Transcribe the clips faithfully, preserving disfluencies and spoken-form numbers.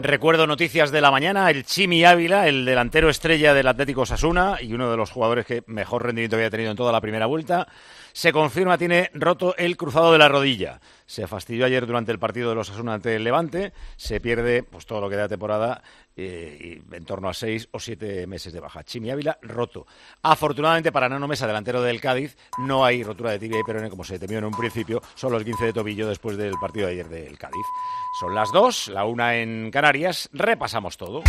Recuerdo noticias de la mañana, el Chimi Ávila, el delantero estrella del Atlético Osasuna y uno de los jugadores que mejor rendimiento había tenido en toda la primera vuelta, se confirma tiene roto el cruzado de la rodilla. Se fastidió ayer durante el partido de los Osasuna ante el Levante, se pierde pues todo lo que da temporada eh, y en torno a seis o siete meses de baja. Chimi Ávila roto. Afortunadamente para Nano Mesa, delantero del Cádiz, no hay rotura de tibia y peroné como se temió en un principio, solo el quince de tobillo después del partido de ayer del Cádiz. Son las dos, la una en Canarias, repasamos todo.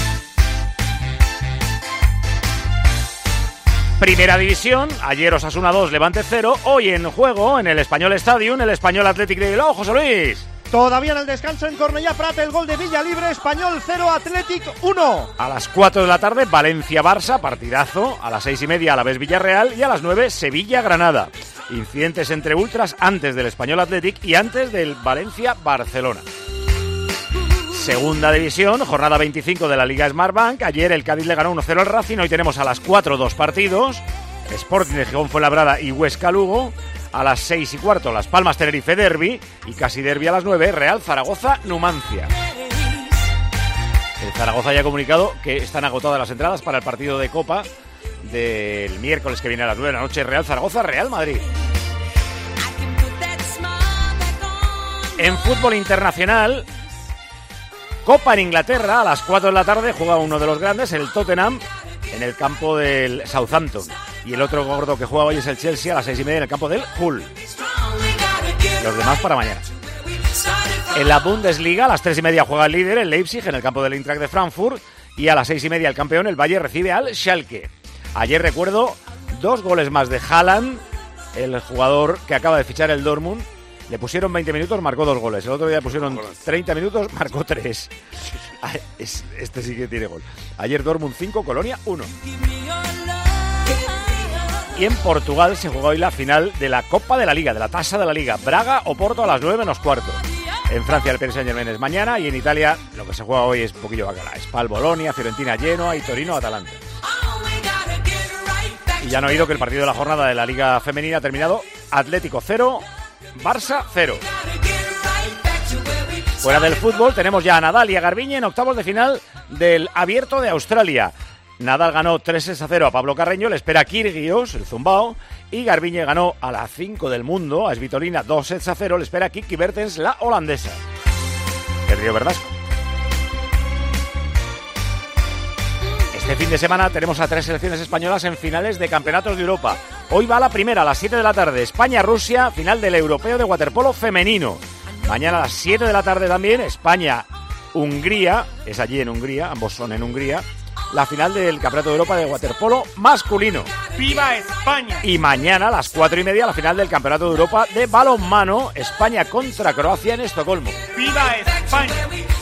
Primera División, ayer Osasuna dos, Levante cero, hoy en juego en el Español Stadium, el Español Athletic de Bilbao. José Luis. Todavía en el descanso en Cornellá Prat, el gol de Villalibre, Español cero, Athletic uno. A las cuatro de la tarde, Valencia-Barça, partidazo. A las seis y media, Alavés Villarreal. Y a las nueve, Sevilla-Granada. Incidentes entre ultras antes del Español Athletic y antes del Valencia-Barcelona. Segunda División, jornada veinticinco de la Liga Smartbank. Ayer el Cádiz le ganó uno cero al Racing. Hoy tenemos a las cuatro dos partidos. Sporting de Gijón Fuenlabrada y Huesca Lugo. A las seis y cuarto, Las Palmas Tenerife Derby. Y casi derby a las nueve, Real Zaragoza Numancia. El Zaragoza ya ha comunicado que están agotadas las entradas para el partido de Copa del miércoles que viene a las nueve de la noche. Real Zaragoza, Real Madrid. En fútbol internacional, Copa en Inglaterra, a las cuatro de la tarde juega uno de los grandes, el Tottenham, en el campo del Southampton. Y el otro gordo que juega hoy es el Chelsea a las seis y media en el campo del Hull. Los demás para mañana. En la Bundesliga, a las tres y media juega el líder, el Leipzig, en el campo del Eintracht de Frankfurt. Y a las seis y media el campeón, el Bayern, recibe al Schalke. Ayer recuerdo dos goles más de Haaland, el jugador que acaba de fichar el Dortmund. Le pusieron veinte minutos, marcó dos goles. El otro día pusieron treinta minutos, marcó tres. Este sí que tiene gol. Ayer Dortmund cinco, Colonia uno. Y en Portugal se juega hoy la final de la Copa de la Liga, de la Tasa de la Liga. Braga o Porto a las nueve menos cuarto. En Francia el P S G Saint-Germain es mañana y en Italia lo que se juega hoy es un poquillo bacala. Spal, Bolonia, Fiorentina, Genoa y Torino, Atalanta. Y ya han oído que el partido de la jornada de la Liga Femenina ha terminado. Atlético cero, Barça cero. Fuera del fútbol tenemos ya a Nadal y a Garbiñe en octavos de final del Abierto de Australia. Nadal ganó tres a cero a Pablo Carreño, le espera Kyrgios, el zumbao, y Garbiñe ganó a la cinco del mundo, a Svitolina dos a cero, le espera Kiki Bertens, la holandesa. El Río Verdasco. Este fin de semana tenemos a tres selecciones españolas en finales de campeonatos de Europa. Hoy va la primera a las siete de la tarde, España-Rusia, final del Europeo de Waterpolo femenino. Mañana a las siete de la tarde también, España-Hungría, es allí en Hungría, ambos son en Hungría, la final del Campeonato de Europa de Waterpolo masculino. ¡Viva España! Y mañana a las cuatro y media la final del Campeonato de Europa de balonmano, España contra Croacia en Estocolmo. ¡Viva España!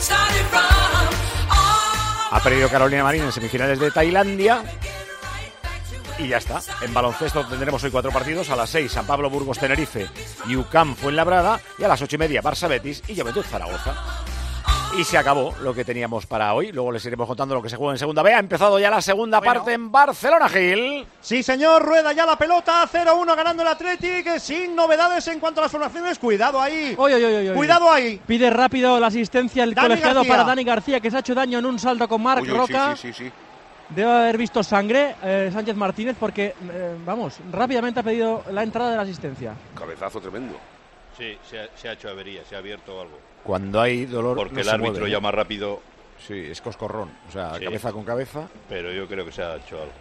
Ha perdido Carolina Marín en semifinales de Tailandia. Y ya está. En baloncesto tendremos hoy cuatro partidos. A las seis, San Pablo, Burgos, Tenerife y U C A M Fuenlabrada. Y a las ocho y media, Barça, Betis y Juventud Zaragoza. Y se acabó lo que teníamos para hoy. Luego les iremos contando lo que se juega en Segunda B. Ha empezado ya la segunda bueno. parte en Barcelona, Gil. Sí, señor. Rueda ya la pelota. cero uno ganando el Athletic. Sin novedades en cuanto a las formaciones. Cuidado ahí. Oy, oy, oy, oy. Cuidado ahí. Pide rápido la asistencia el Dani colegiado García. para Dani García, que se ha hecho daño en un salto con Marc Uy, uy, Roca. Sí, sí, sí, sí. Debe haber visto sangre eh, Sánchez Martínez porque, eh, vamos, rápidamente ha pedido la entrada de la asistencia. Cabezazo tremendo. Sí, se ha, se ha hecho avería, se ha abierto algo. Cuando hay dolor Porque no el se árbitro mueve, llama rápido. Sí, es coscorrón. O sea, Sí. cabeza con cabeza. Pero yo creo que se ha hecho algo.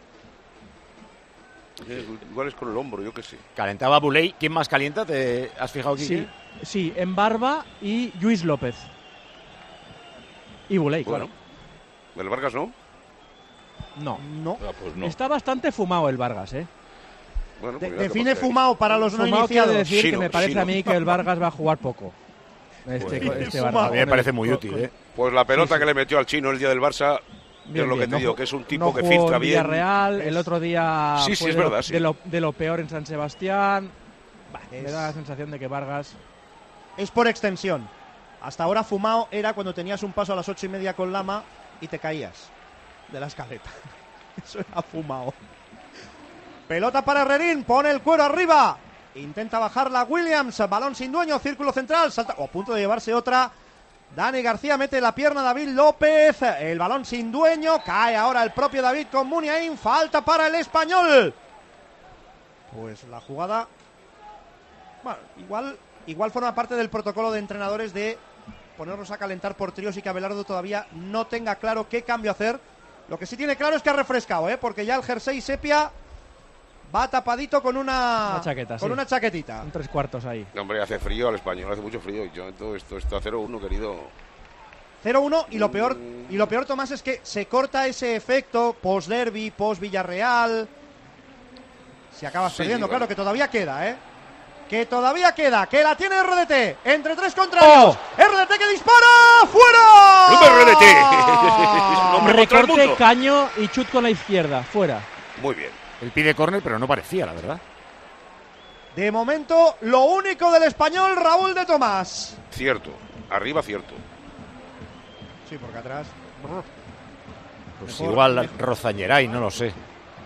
Igual es con el hombro, yo qué sé. Calentaba Buley. ¿Quién más calienta? ¿Te has fijado, Kiki? Sí, sí, en Barba y Lluís López. Y Buley, Bueno, claro. ¿el Vargas no? No. No. Ah, pues no. Está bastante fumado el Vargas, ¿eh? Bueno, De- pues ya define te puedo fumado para los no Fumado quiere iniciados. decir Sino, que me parece sino. a mí que el Vargas va a jugar poco. Este, Pues, este fumado. Vargas. A mí me parece muy Con- útil, con- ¿eh? Pues la pelota Sí, sí. que le metió al chino el día del Barça, Bien, es lo que bien. te No digo, ju- que es un tipo no que jugó filtra en bien. Villarreal, el otro día Sí, sí, fue es de, lo, verdad, sí. de, lo, de lo peor en San Sebastián. Bah, Es- Me da la sensación de que Vargas... Es por extensión. Hasta ahora fumado era cuando tenías un paso a las ocho y media con Lama y te caías de la escaleta. Eso era fumado. Pelota para Herrerín, pone el cuero arriba. Intenta bajarla Williams, balón sin dueño, círculo central, salta, o a punto de llevarse otra Dani García mete la pierna a David López. El balón sin dueño. Cae ahora el propio David con Muniain. Falta para el Español. Pues la jugada... Bueno, igual, igual forma parte del protocolo de entrenadores de ponernos a calentar por tríos y que Abelardo todavía no tenga claro qué cambio hacer. Lo que sí tiene claro es que ha refrescado, ¿eh? Porque ya el jersey sepia va tapadito con una, una chaqueta, con sí. una chaquetita. Un tres cuartos ahí. No, hombre, hace frío al Español, hace mucho frío. Yo todo esto está cero uno, querido. cero uno y lo peor, y lo peor, Tomás, es que se corta ese efecto post-derby, post-Villarreal. Si acabas Sí, perdiendo, bueno. claro que todavía queda, ¿eh? Que todavía queda, que la tiene R D T entre tres contrarios. ¡Oh! R D T que dispara, ¡fuera! ¡Super R D T! Es un hombre contra el Recorte, mundo. caño y chut con la izquierda, fuera. Muy bien. Él pide córner, pero no parecía, la verdad. De momento, lo único del Español, Raúl de Tomás. Cierto. Arriba, cierto. Sí, porque atrás. Pues Mejor- igual mejor. Rozañeray, no lo sé.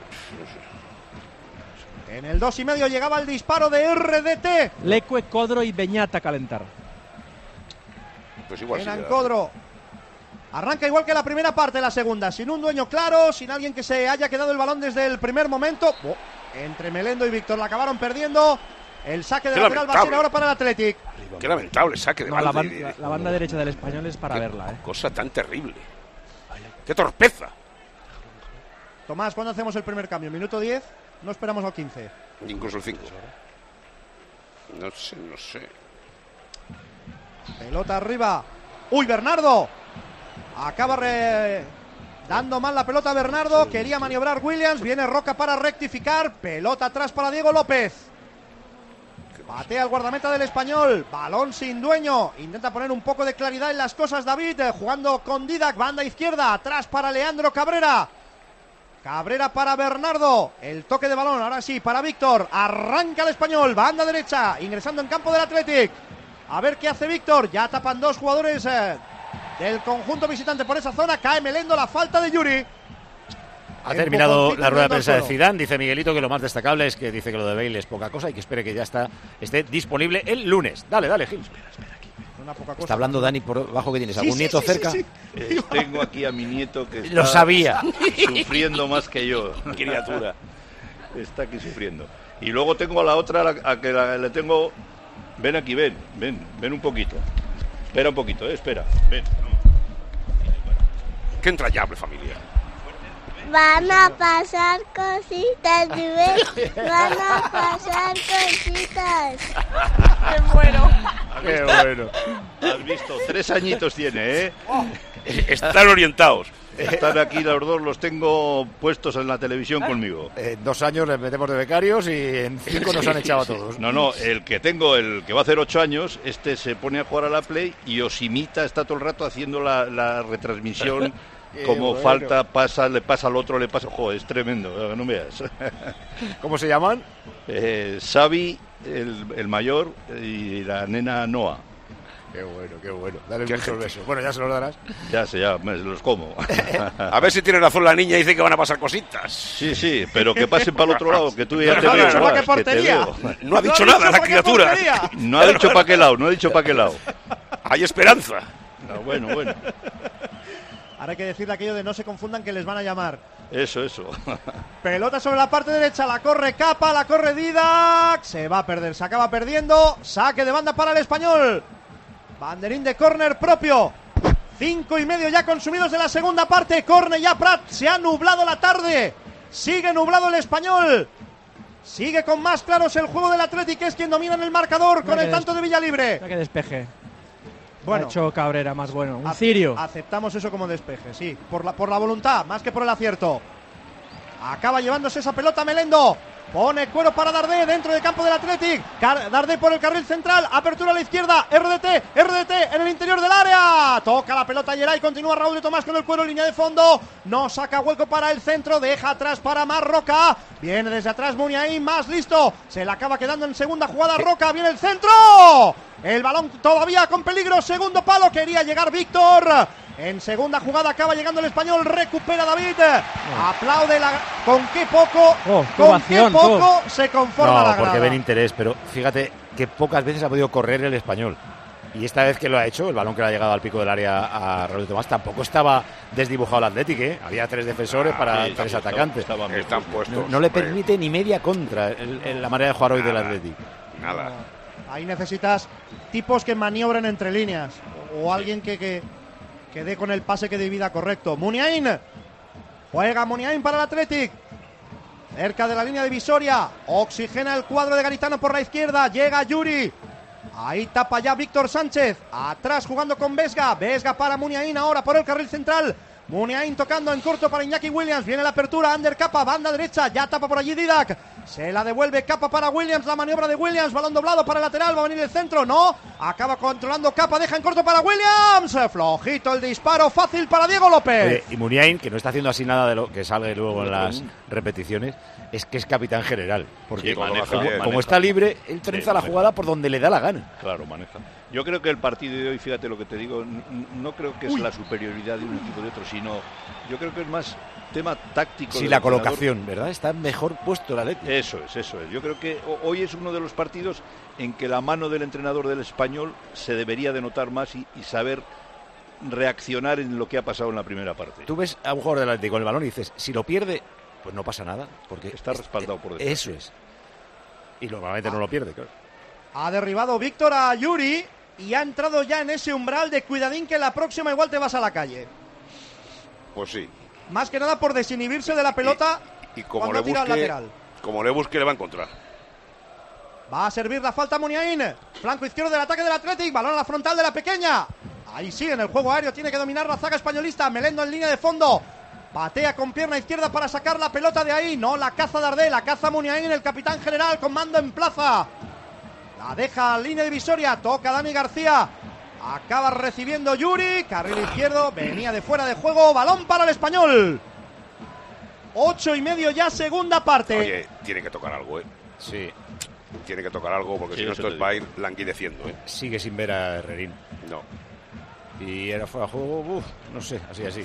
En el dos y medio llegaba el disparo de R D T. Lecue, Codro y Beñat a calentar. Pues igual sí. Kenan ya. Codro arranca igual que la primera parte, la segunda, sin un dueño claro, sin alguien que se haya quedado el balón desde el primer momento. Oh, entre Melendo y Víctor la acabaron perdiendo. El saque de Qué lateral va a ser lamentable. ahora para el Athletic. Qué lamentable saque de No, la, balde. ban- la- la banda derecha del Español es para Qué verla, ¿eh? Cosa tan terrible. Qué torpeza. Tomás, ¿cuándo hacemos el primer cambio? ¿Minuto diez? No esperamos al quince. Incluso el cinco. No sé, no sé. Pelota arriba. ¡Uy, Bernardo! Acaba re... dando mal la pelota a Bernardo. Quería maniobrar Williams. Viene Roca para rectificar. Pelota atrás para Diego López. Patea el guardameta del Español. Balón sin dueño. Intenta poner un poco de claridad en las cosas David. eh, Jugando con Didac. Banda izquierda. Atrás para Leandro Cabrera. Cabrera para Bernardo. El toque de balón. Ahora sí para Víctor. Arranca el Español. Banda derecha. Ingresando en campo del Athletic. A ver qué hace Víctor. Ya tapan dos jugadores eh, del conjunto visitante por esa zona. Cae Melendo. La falta de Yuri. Ha terminado Empujoncito la rueda de Melendo al prensa de suelo. Zidane. Dice Miguelito que lo más destacable es que dice que lo de Bale es poca cosa y que espere que ya está esté disponible el lunes. Dale, dale, Gil. Una poca cosa. Está hablando Dani por bajo que tienes. Sí, ¿Algún sí, nieto sí, sí, cerca? sí. Eh, tengo aquí a mi nieto que está Lo sabía. sufriendo más que yo. Criatura. Está aquí sufriendo. Y luego tengo a la otra, a, la- a que la- le tengo... Ven aquí, ven, ven, ven un poquito. Espera un poquito, eh, espera. Ven, vamos. Qué entrañable familia. Van a pasar cositas, bebé. Van a pasar cositas. Qué bueno. Has visto, tres añitos tiene, ¿eh? Están orientados. Están aquí los dos, los tengo puestos en la televisión conmigo. En dos años les metemos de becarios y en cinco nos han echado a todos. No, no, el que tengo, el que va a hacer ocho años, este se pone a jugar a la Play y os imita, está todo el rato haciendo la, la retransmisión. Como bueno. falta, pasa, le pasa al otro, le pasa... Joder, es tremendo, no veas. ¿Cómo se llaman? eh, Xavi, el, el mayor, y la nena Noa. Qué bueno, qué bueno. Dale Qué muchos gente. besos. Bueno, ya se los darás. Ya sé, ya, me los como. A ver si tiene razón la niña y dice que van a pasar cositas. Sí, sí, pero que pasen para el otro lado, que tú ya Pero te no ha veo. dicho pa' qué Blas, que te portería. veo. No ha dicho No ha nada la para qué criatura. portería. No ha dicho para qué lado, no ha dicho para qué lado. Hay esperanza. No, bueno, bueno. Ahora hay que decir aquello de no se confundan que les van a llamar. Eso, eso. Pelota sobre la parte derecha, la corre Capa, la corre Didac. Se va a perder, se acaba perdiendo. Saque de banda para el Español. Banderín de córner propio. Cinco y medio ya consumidos de la segunda parte. Córner ya Prat. Se ha nublado la tarde. Sigue nublado el Español. Sigue con más claros el juego del Athletic, que es quien domina en el marcador con Mira el que tanto de Villalibre. Ya que despeje. Bueno, Ha hecho Cabrera más bueno. Un Ac- cirio. Aceptamos eso como despeje, sí. Por la, por la voluntad, más que por el acierto. Acaba llevándose esa pelota Melendo. Pone cuero para Dardé dentro del campo del Athletic. Car- Dardé por el carril central. Apertura a la izquierda. R D T. R D T en el interior del área. Toca la pelota Geray. Continúa Raúl de Tomás con el cuero. Línea de fondo. No saca hueco para el centro. Deja atrás para Marroca. Viene desde atrás Muniain. Más listo. Se la acaba quedando en segunda jugada Roca. Viene el centro. El balón todavía con peligro. Segundo palo. Quería llegar Víctor. En segunda jugada acaba llegando el Español. Recupera David. Aplaude la... Con qué poco. Oh, qué con ovación, qué poco se conforma la No, porque grada. ven interés, pero fíjate que pocas veces ha podido correr el Español. Y esta vez que lo ha hecho, el balón que le ha llegado al pico del área a Raúl de Tomás, tampoco estaba desdibujado el Atlético, ¿eh? Había tres defensores para sí, tres estaba, atacantes. Estaban Están puestos. No, no le hombre. permite ni media contra el, el, la manera de jugar hoy del Atlético. Nada. Ahí necesitas tipos que maniobren entre líneas o alguien que, que, que dé con el pase que divida correcto. Muniain. Juega Muniain para el Athletic. Cerca de la línea divisoria. Oxigena el cuadro de Garitano por la izquierda. Llega Yuri. Ahí tapa ya Víctor Sánchez. Atrás jugando con Vesga. Vesga para Muniain ahora por el carril central. Muniain tocando en corto para Iñaki Williams. Viene la apertura. Ander Capa. Banda derecha. Ya tapa por allí Didac. Se la devuelve Capa para Williams. La maniobra de Williams. Balón doblado para el lateral. Va a venir el centro. No. Acaba controlando Capa. Deja en corto para Williams. Flojito el disparo. Fácil para Diego López. Eh, y Muniain, que no está haciendo así nada de lo que sale luego en las repeticiones, es que es capitán general. Porque Sí, maneja, como, maneja. como está libre, él trenza Sí, la maneja. jugada por donde le da la gana. Claro, maneja. Yo creo que el partido de hoy, fíjate lo que te digo, n- no creo que es la superioridad de un equipo de otro, sino yo creo que es más tema táctico. Sí, del la entrenador. colocación, ¿verdad? Está mejor puesto el Atlético. Eso es, eso es. Yo creo que ho- hoy es uno de los partidos en que la mano del entrenador del Español se debería de notar más y, y saber reaccionar en lo que ha pasado en la primera parte. Tú ves a un jugador del Atlético con el balón y dices, si lo pierde, pues no pasa nada. Porque Está es- respaldado por detrás. Eso es. Y normalmente no lo pierde, claro. Ha derribado Víctor a Yuri y ha entrado ya en ese umbral de cuidadín que la próxima igual te vas a la calle. Pues sí. Más que nada por desinhibirse de la pelota Y como cuando le tira al busque, lateral. como le busque, le va a encontrar. Va a servir la falta Muniain. Flanco izquierdo del ataque del Athletic. Balón a la frontal de la pequeña. Ahí sí, en el juego aéreo tiene que dominar la zaga españolista. Melendo en línea de fondo. Patea con pierna izquierda para sacar la pelota de ahí. No la caza Dardé, la caza Muniain, el capitán general con mando en plaza. La deja a línea divisoria. Toca Dani García. Acaba recibiendo Yuri. Carril izquierdo. Venía de fuera de juego. Balón para el Español. Ocho y medio ya, segunda parte. Oye, tiene que tocar algo, ¿eh? Sí. Tiene que tocar algo porque Sí, si no eso esto te va a digo. ir languideciendo, ¿eh? Sigue sin ver a Herrerín. No. Y era fuera de juego, uf, no sé, así, así.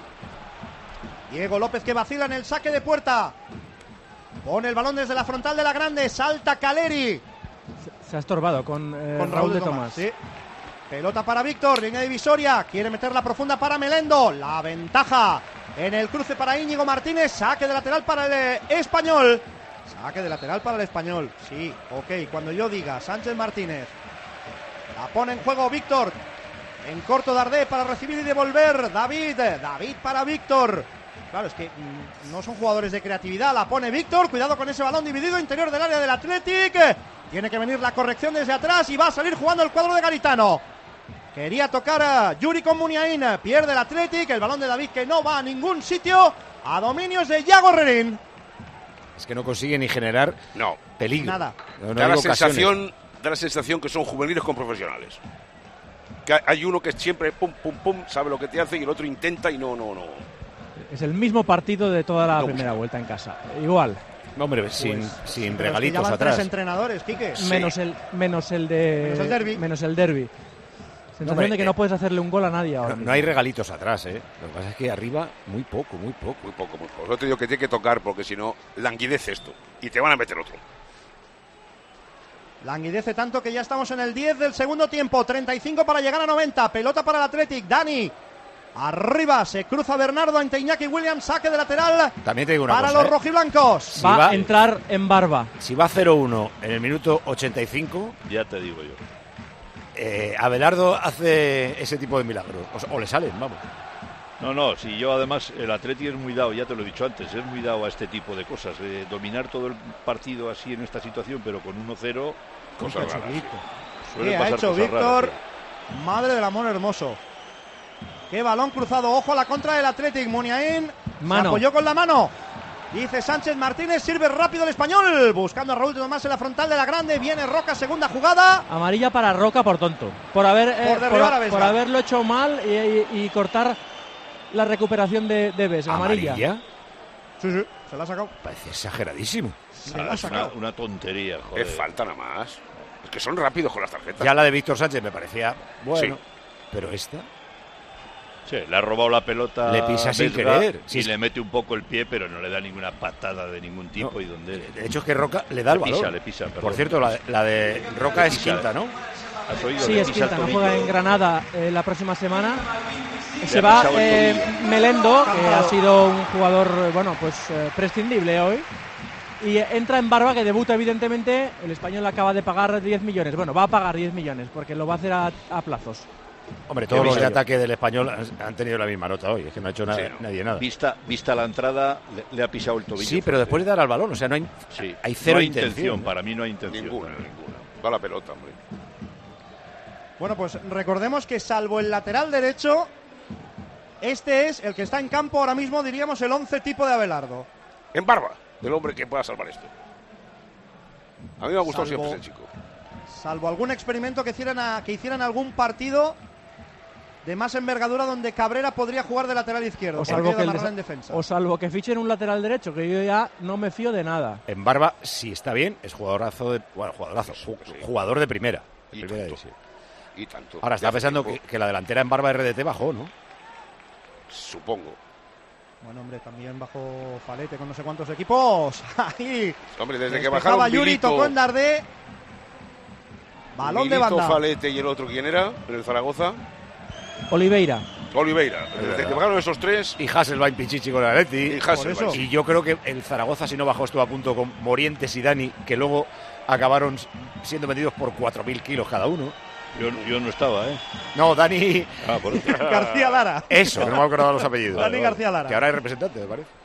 Diego López que vacila en el saque de puerta. Pone el balón desde la frontal de la grande. Salta Caleri. Se ha estorbado con, eh, Con Raúl de Tomás. Sí. Pelota para Víctor, línea divisoria. Quiere meterla profunda para Melendo. La ventaja en el cruce para Íñigo Martínez. Saque de lateral para el eh, Español. Saque de lateral para el Español. Sí, ok. Cuando yo diga Sánchez Martínez. La pone en juego Víctor. En corto Dardé para recibir y devolver. David. David para Víctor. Claro, es que mm, no son jugadores de creatividad. La pone Víctor. Cuidado con ese balón dividido interior del área del Athletic. Tiene que venir la corrección desde atrás y va a salir jugando el cuadro de Garitano. Quería tocar a Yuri con Muniain. Pierde el Athletic. El balón de David que no va a ningún sitio. A dominios de Yago Herrerín. Es que no consigue ni generar No. peligro. Nada. No, no Da, la hay ocasiones. sensación, da la sensación que son juveniles con profesionales. Que hay uno que siempre pum, pum, pum, sabe lo que te hace y el otro intenta y no, no, no. Es el mismo partido de toda la No, primera pues- vuelta en casa. Igual. No, hombre, sin, sin Pero es que ya regalitos van atrás. tres entrenadores, Quique. Sí. Menos el menos el de Menos el derbi. menos el derbi. Sensación hombre, de que eh, no puedes hacerle un gol a nadie ahora. No, no hay regalitos atrás, ¿eh? Lo que pasa es que arriba, muy poco, muy poco. Muy poco, muy poco. Yo te digo que tiene que tocar porque si no, languidece esto. Y te van a meter otro. Languidece tanto que ya estamos en el diez del segundo tiempo. treinta y cinco para llegar a noventa. Pelota para el Athletic. Dani. Arriba se cruza Bernardo ante Iñaki Williams. Saque de lateral También te digo una para cosa, los ¿eh? rojiblancos. Si va, va- a entrar en barba. Si va cero uno en el minuto ochenta y cinco, Ya te digo yo. eh, Abelardo hace ese tipo de milagros. O, sea, o le salen, vamos. No, no, si yo además, el Atleti es muy dado, ya te lo he dicho antes, es muy dado a este tipo de cosas. Eh, dominar todo el partido así en esta situación, pero con uno cero, Cosas raras. suele ¿Qué ha pasar hecho cosas Víctor? raras, Madre del amor hermoso. Qué balón cruzado. Ojo a la contra del Athletic. Muniain se Mano. apoyó con la mano. Dice Sánchez Martínez. Sirve rápido el Español. Buscando a Raúl de Tomás en la frontal de la grande. Viene Roca, segunda jugada. Amarilla para Roca por tonto. Por haber eh, Por derribar a por, Vesga. por haberlo hecho mal y, y- y cortar la recuperación de, de Vesga. Amarilla. Sí, sí. Se la ha sacado. Parece exageradísimo. Se Nada, la ha es una, sacado. una tontería, joder. Es falta nada más. Es que son rápidos con las tarjetas. Ya la de Víctor Sánchez me parecía bueno, Sí. pero esta... Sí, le ha robado la pelota. Le pisa sin Vesga querer. Si y es- le mete un poco el pie, pero no le da ninguna patada de ningún tipo. No, y donde de hecho es que Roca le da el le pisa, balón. le pisa, perdón. Por cierto, la, la de Roca Le es pisa, quinta, ¿no? ¿Has oído? Sí, Le es pisa el Quintana, tobillo. juega en Granada eh, la próxima semana. Se ha va pisado el eh, tobillo. Melendo, que ha sido un jugador, bueno, pues eh, prescindible hoy. Y eh, entra en Barba, que debuta evidentemente. El español acaba de pagar diez millones. Bueno, va a pagar diez millones, porque lo va a hacer a, a plazos. Hombre, todos los de visto. ataque del español han, han tenido la misma nota hoy. Es que no ha hecho nada, Sí, no. nadie nada. Vista, vista la entrada, le, le ha pisado el tobillo. Sí, pero después de dar al balón, o sea, no hay, Sí, hay cero no hay intención. intención. Para mí no hay intención. Ninguna, ninguna. Va la pelota, hombre. Bueno, pues recordemos que salvo el lateral derecho, este es el que está en campo ahora mismo, diríamos, el once tipo de Abelardo. En Barba, del hombre que pueda salvar esto. A mí me ha gustado Salvo- siempre ese chico. Salvo algún experimento que hicieran, a- que hicieran algún partido de más envergadura donde Cabrera podría jugar de lateral izquierdo. O porque salvo, de que el Amarrala desa- en defensa. o salvo que fichen un lateral derecho, que yo ya no me fío de nada. En Barba, si está bien, es jugadorazo de. Bueno, jugadorazo. ju- Sí. Jugador de primera. de Y primera tanto. división. Y tanto. Ahora Ya está hace pensando que, tiempo, que la delantera en Barba R D T bajó, ¿no? Supongo. Bueno, hombre, también bajo Falete con no sé cuántos equipos. Ahí. Hombre, desde que Despejaba bajaron Yuri, Milito, tocó en Dardé. Balón de Milito, banda. Falete y el otro, ¿quién era? En el Zaragoza. Oliveira. Oliveira. Desde verdad. que bajaron esos tres. Y Hasselbaink Pichichi con el Atleti. Y Hasselbaink. eso. Y yo creo que el Zaragoza, si no bajó, estuvo a punto con Morientes y Dani, que luego acabaron siendo vendidos por cuatro mil kilos cada uno. Yo, yo no estaba, ¿eh? No, Dani. Ah, por eso. García Lara. Eso, que no me acordaba los apellidos. Dani García Lara. Que ahora es representante, me parece.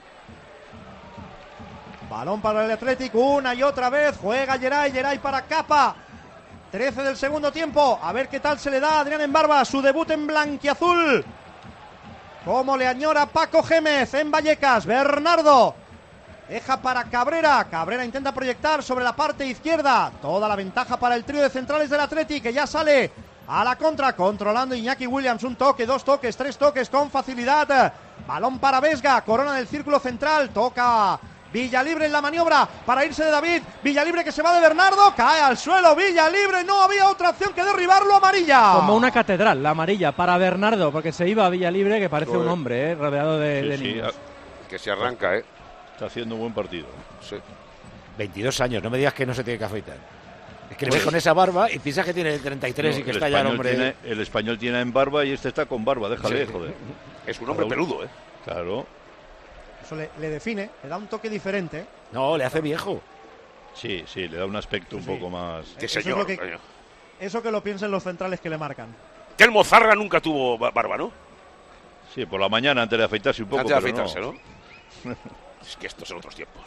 Balón para el Atlético, una y otra vez. Juega Geray, Geray para Capa. trece del segundo tiempo. A ver qué tal se le da a Adrián en Barba. Su debut en blanquiazul. Cómo le añora Paco Gémez en Vallecas. Bernardo. Deja para Cabrera. Cabrera intenta proyectar sobre la parte izquierda. Toda la ventaja para el trío de centrales del Atleti, que ya sale a la contra. Controlando Iñaki Williams. Un toque, dos toques, tres toques con facilidad. Balón para Vesga. Corona del círculo central. Toca Villalibre en la maniobra para irse de David. Villalibre que se va de Bernardo. Cae al suelo. Villalibre. No había otra opción que derribarlo. Amarilla. Como una catedral, la amarilla para Bernardo, porque se iba a Villalibre, que parece Joder. un hombre, eh, rodeado de, Sí, de sí, niños. Que se arranca, ¿eh? Está haciendo un buen partido. Sí. veintidós años, no me digas que no se tiene que afeitar. Es que le ves con esa barba y piensas que tiene treinta y tres No, y que el está ya el español hombre. tiene- el español tiene en barba y este está con barba. Déjale, Sí. joder. Es un hombre Raúl. peludo, ¿eh? Claro. Eso le, le define. Le da un toque diferente. No, le hace viejo. Sí, sí, le da un aspecto un Sí. poco más. Qué Eso es señor. lo que- coño. Eso que lo piensen los centrales que le marcan. Telmo Zarra nunca tuvo ba- barba, ¿no? Sí, por la mañana antes de afeitarse un poco. Antes de pero afeitarse, no. ¿no? Es que estos son otros tiempos.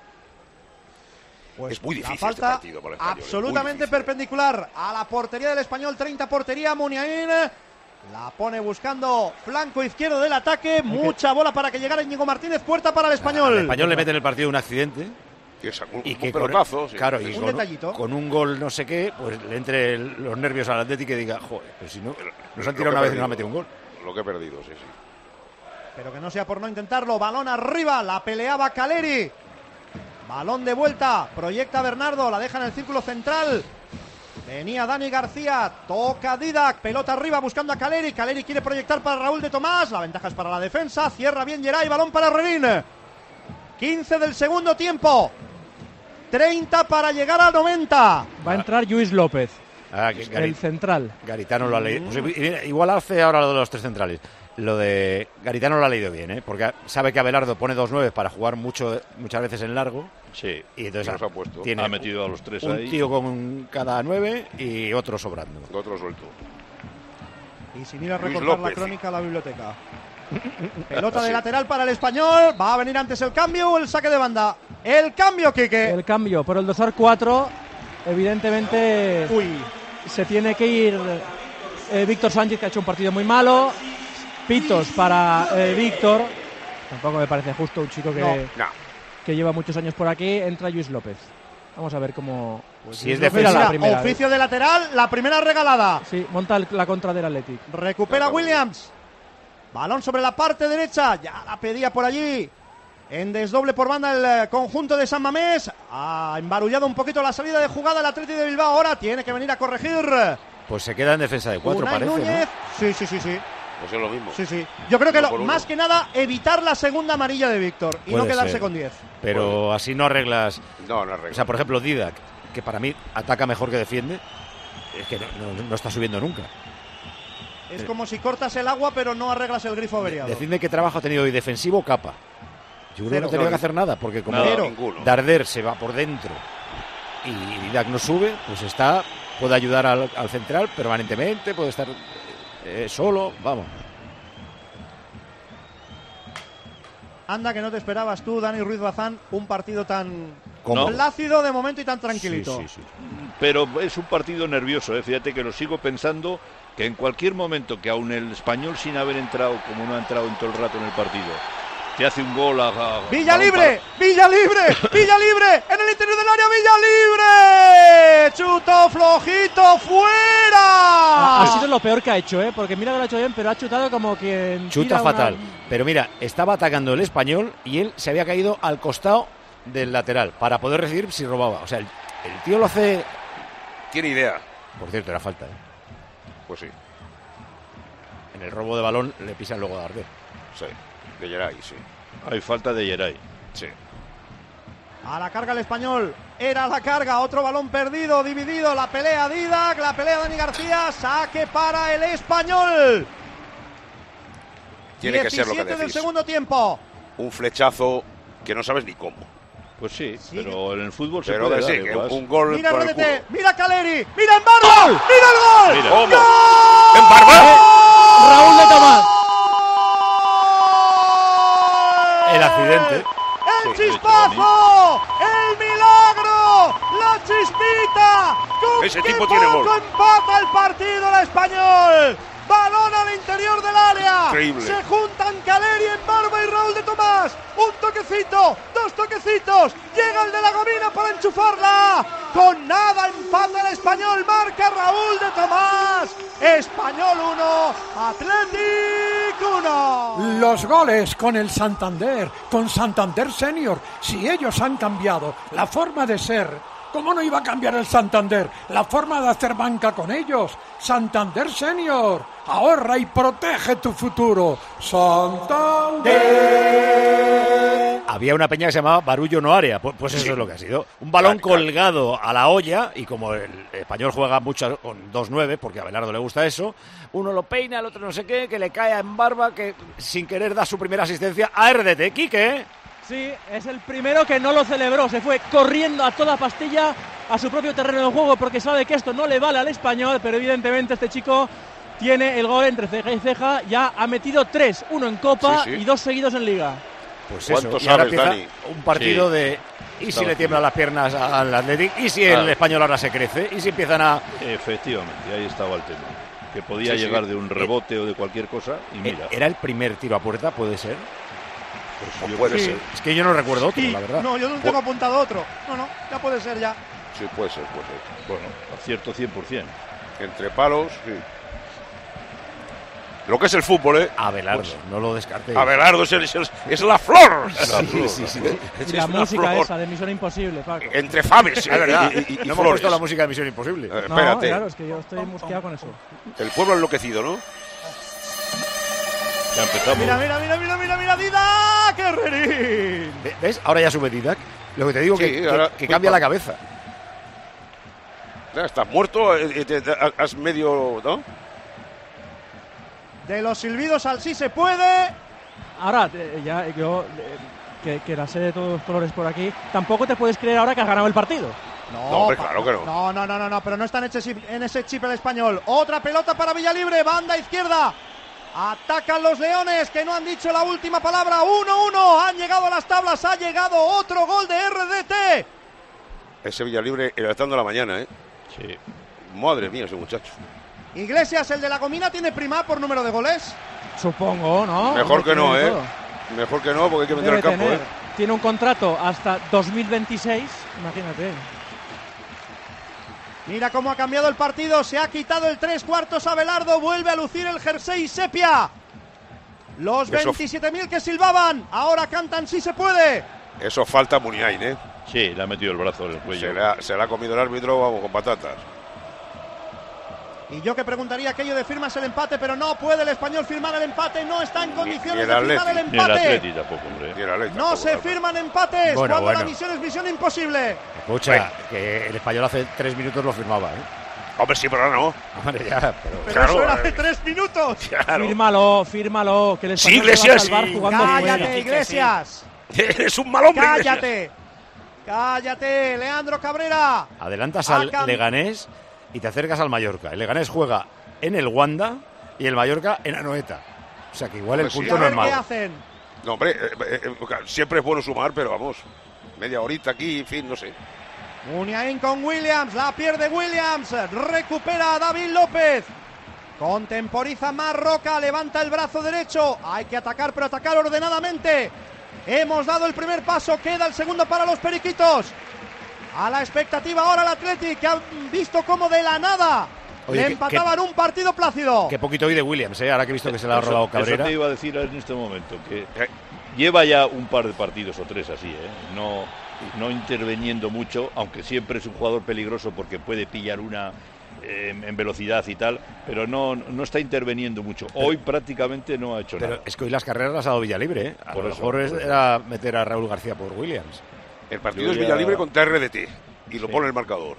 Pues Es muy difícil la este falta partido para el Español, es muy absolutamente difícil. perpendicular a la portería del Español, treinta portería, Muniain la pone buscando flanco izquierdo del ataque, mucha bola para que llegara Íñigo Martínez, puerta para el Español. Al español le mete en el partido un accidente Y es un, y un que con, pelotazo, sí. claro, y Un con, detallito. con un gol no sé qué, pues le entre el- los nervios al Atlético y diga, joder, pero si no, Pero- nos han lo tirado que una he vez y nos perdido. han metido un gol. Lo que he perdido, sí, sí. Pero que no sea por no intentarlo, balón arriba, la peleaba Caleri. Balón de vuelta, proyecta Bernardo, la deja en el círculo central. Venía Dani García, toca Didac, pelota arriba buscando a Caleri. Caleri quiere proyectar para Raúl de Tomás, la ventaja es para la defensa, cierra bien Geray, balón para Rerín. quince del segundo tiempo, treinta para llegar al noventa. Va a entrar Luis López, Ah, que Gari- el central. Garitano lo ha leído. Pues, y mira, igual hace ahora lo de los tres centrales. Lo de Garitano lo ha leído bien, ¿eh? Porque sabe que Abelardo pone dos nueve para jugar mucho, muchas veces en largo. Sí. Y entonces Y los ha puesto. tiene Ha metido a los tres un ahí. tío con cada nueve y otro sobrando. Otro suelto. Y sin ir a Luis recortar la López. crónica a la biblioteca. Pelota de lateral para el Español, va a venir antes el cambio o el saque de banda. El cambio, Quique. El cambio por el dorsal cuatro, evidentemente Uy, se tiene que ir eh, Víctor Sánchez, que ha hecho un partido muy malo. Pitos para eh, Víctor. Tampoco me parece justo un chico que, No. No. que lleva muchos años por aquí. Entra Luis López. Vamos a ver cómo. Si es López defensa- era la mira, primera, ¿eh? oficio de lateral, la primera regalada. Sí, monta el- la contra del Athletic. Recupera Williams. Balón sobre la parte derecha. Ya la pedía por allí. En desdoble por banda el eh, conjunto de San Mamés. Ha embarullado un poquito la salida de jugada el Atleti de Bilbao. Ahora tiene que venir a corregir. Pues se queda en defensa de cuatro, Unai parece, Núñez. ¿no? Sí, sí, sí, sí. Pues es lo mismo. Sí, sí. Yo creo que Uno lo- por uno. más que nada evitar la segunda amarilla de Víctor y Puede no quedarse ser. con diez. Pero así no arreglas. No, no arregla. O sea, por ejemplo, Didac, que para mí ataca mejor que defiende. es que no, no, no está subiendo nunca. Es como si cortas el agua pero no arreglas el grifo averiado. Decidme qué trabajo ha tenido hoy defensivo Capa. Yo creo que no tenía que hacer nada, porque como Nada, Darder se va por dentro y Didac no sube, pues está, puede ayudar al, al central permanentemente, puede estar eh, solo, vamos. Anda que no te esperabas tú, Dani Ruiz Bazán, un partido tan ¿Cómo? plácido de momento y tan tranquilito. Sí, sí, sí. Pero es un partido nervioso, ¿eh? Fíjate que lo sigo pensando que en cualquier momento que aun el Español sin haber entrado, como no ha entrado en todo el rato en el partido, te hace un gol a... a ¡Villa a libre! ¡Villa libre! ¡Villa libre! ¡En el interior del área! ¡Villa libre! ¡Chuto flojito! ¡Fuera! Ha, ha sido lo peor que ha hecho, ¿eh? Porque mira que lo ha hecho bien, pero ha chutado como quien... Chuta tira fatal. una... Pero mira, estaba atacando el Español y él se había caído al costado del lateral para poder recibir si robaba. O sea, el, el tío lo hace... Tiene idea. Por cierto, era falta, ¿eh? Pues sí. En el robo de balón le pisan luego a Darder. Sí. De Geray, sí. Hay falta de Geray. Sí. A la carga el Español. Era la carga. Otro balón perdido, dividido. La pelea Didac, la pelea Dani García. Saque para el Español. Tiene que ser lo que diecisiete del decís. segundo tiempo. Un flechazo que no sabes ni cómo. Pues sí, Sí. pero en el fútbol se Pero puede que sí, dar, que igual. un gol Mira por el el R D T. culo. Mira Caleri. Mira en barba. Mira el gol. Mira. ¿Cómo? ¡Gol! ¡En barba! Raúl de Tomás. El accidente. ¡El Sí, chispazo! ¡El milagro! ¡La chispita! ¿Con Ese qué tipo tiene poco gol. empata el partido el Español! Balón al interior del área. Increíble. Se juntan Caleri en barba y Raúl de Tomás. Un toquecito, dos toquecitos. Llega el de la gomina para enchufarla. Con nada empata el Español. Marca Raúl de Tomás. Español uno, Atlético uno. Los goles con el Santander, con Santander Senior. Si ellos han cambiado la forma de ser, ¿cómo no iba a cambiar el Santander la forma de hacer banca con ellos? Santander Senior, ahorra y protege tu futuro. Santander. Había una peña que se llamaba Barullo no área, pues, pues eso Sí. es lo que ha sido. Un balón Claro, claro. colgado a la olla, y como el Español juega mucho con dos nueve, porque a Abelardo le gusta eso, uno lo peina, el otro no sé qué, que le cae en barba, que sin querer da su primera asistencia a R D T. Quique. Sí, es el primero que no lo celebró. Se fue corriendo a toda pastilla a su propio terreno de juego porque sabe que esto no le vale al Español, pero evidentemente este chico tiene el gol entre ceja y ceja. Ya ha metido tres, uno en Copa Sí, sí. y dos seguidos en Liga. Pues ¿Cuánto eso, y ahora sabes, empieza Dani? un partido Sí. de... ¿Y si Estamos le tiemblan las piernas al Athletic? ¿Y si Claro. el Español ahora se crece? ¿Y si empiezan a...? Efectivamente, ahí estaba el tema. Que podía Sí, sí. llegar de un rebote o de cualquier cosa y mira. ¿Era el primer tiro a puerta? ¿Puede ser? Pues puede Sí. ser. Es que yo no recuerdo otro, Sí, la verdad. no, yo no tengo apuntado otro. No, no, ya puede ser ya. Sí, puede ser, puede ser. Bueno, acierto cien por ciento. Entre palos, sí. Lo que es el fútbol, ¿eh? Abelardo, Pues, no lo descartes. Abelardo es, el- es, el- es la flor. Sí, sí, sí. Y Es la una música flor. esa de Misión Imposible, Paco. Entre faves, Es verdad, y, y- y no hemos flores. puesto la música de Misión Imposible. Eh, No, espérate, claro, es que yo estoy mosqueado con eso. el pueblo enloquecido, ¿no? Ya empezamos. Mira, mira, mira, mira, mira, mira, Didac, Herrerín. Ve- ¿Ves? Ahora ya sube Didac. Lo que te digo, Sí, que, que- ahora- que cambia la cabeza. Ya estás muerto, eh, eh, te- te- has medio, ¿no? De los silbidos al sí se puede. Ahora, eh, ya yo, eh, que, que la sé de todos los colores por aquí, tampoco te puedes creer ahora que has ganado el partido. No, No, hombre, pa- claro que no. No, no, no, no, no, pero no está en ese, chip, en ese chip el Español. Otra pelota para Villalibre, banda izquierda. Atacan los Leones, que no han dicho la última palabra. uno uno, han llegado a las tablas, ha llegado otro gol de R D T. Ese Villalibre estando la mañana, ¿eh? Sí. Madre mía, ese muchacho. Iglesias, el de la Gomina, tiene prima por número de goles. Supongo, ¿no? Mejor que no, Tiene ¿eh? todo. Mejor que no, porque hay que vender Debe el campo, tener. ¿eh? Tiene un contrato hasta dos mil veintiséis, imagínate. Mira cómo ha cambiado el partido, se ha quitado el tres cuartos Abelardo, vuelve a lucir el jersey sepia. Los Eso- veintisiete mil que silbaban, ahora cantan si se puede. Eso falta a Muniain, ¿eh? Sí, le ha metido el brazo en el cuello. Se le, ha, se le ha comido el árbitro, vamos, con patatas. Y yo que preguntaría aquello de firmas el empate, pero no puede el Español firmar el empate, no está en condiciones ni el de firmar el Atleti. Ni el empate. Atleti tampoco, hombre. Y el Atleti No tampoco, se claro. firman empates Bueno, cuando la bueno. misión es misión imposible. Escucha, que el Español hace tres minutos lo firmaba, ¿eh? Hombre, sí, pero ahora no. Hombre, ya, pero... Pero Claro, eso era eh. hace tres minutos. Claro. Fírmalo, fírmalo, que el Sí, español se va a Iglesias, salvar sí. jugando Cállate, fuera. Iglesias. Eres un mal hombre, Iglesias. Cállate. Cállate, Leandro Cabrera. Adelantas Ha al cam- Leganés y te acercas al Mallorca. El Leganés juega en el Wanda y el Mallorca en Anoeta. O sea que igual el Pues sí. punto Y a no es ver qué malo. hacen. No, hombre, eh, eh, eh, siempre es bueno sumar, pero vamos, media horita aquí, en fin, no sé. Muniain con Williams, la pierde Williams, recupera a David López, contemporiza Marroca, levanta el brazo derecho, hay que atacar pero atacar ordenadamente, hemos dado el primer paso, queda el segundo para los periquitos, a la expectativa ahora el Athletic, que han visto como de la nada Oye, le que- empataban un partido plácido. Qué poquito hoy de Williams, ¿eh? Ahora que he visto que se le ha Eso- robado Eso Cabrera. te iba a decir en este momento, que lleva ya un par de partidos o tres así, ¿eh? No, no interviniendo mucho, aunque siempre es un jugador peligroso porque puede pillar una eh, en velocidad y tal, pero no, no está interviniendo mucho. Hoy prácticamente no ha hecho Pero nada. es que hoy las carreras las ha dado Villalibre, ¿eh? A Por lo eso, mejor es- por eso. era meter a Raúl García por Williams. El partido Yo es ya- Villalibre contra R D T y lo Sí. pone el marcador.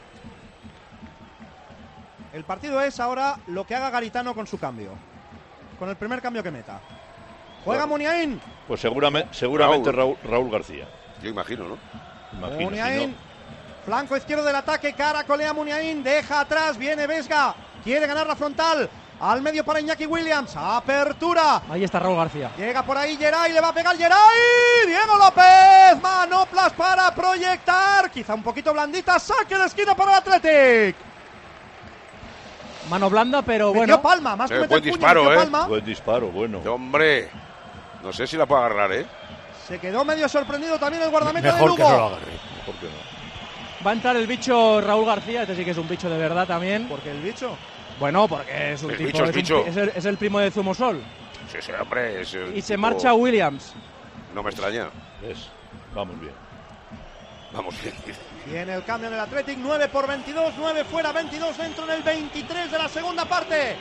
El partido es ahora lo que haga Garitano con su cambio, con el primer cambio que meta. Juega Bueno. Muniain. Pues seguramente, seguramente Raúl. Raúl, Raúl García. Yo imagino, ¿no? Imagino, si Muniain, no- flanco izquierdo del ataque, cara colea Muniain, deja atrás, viene Vesga, quiere ganar la frontal, al medio para Iñaki Williams, apertura, Ahí está Raúl García. llega por ahí Geray, le va a pegar Geray, Diego López, manoplas para proyectar, quizá un poquito blandita, saque de esquina para el Athletic. Mano blanda, pero Metió bueno. palma, más que Eh, meter buen puño, disparo, metió eh. palma. Buen disparo, bueno. Hombre, no sé si la puede agarrar, ¿eh? Se quedó medio sorprendido también el guardameta de Mejor que no lo Lugo. agarre. ¿Por qué no? Va a entrar el bicho Raúl García, este sí que es un bicho de verdad también. Porque el bicho. Bueno, porque es un El tipo, bicho es es, un bicho. pri- es el, es el primo de Zumosol. Sí, sí, hombre. Es el Y se tipo- marcha Williams. No me extraña. Es, vamos bien. Vamos bien. Viene el cambio en el Athletic, nueve por veintidós, nueve fuera, veintidós dentro en el veintitrés de la segunda parte.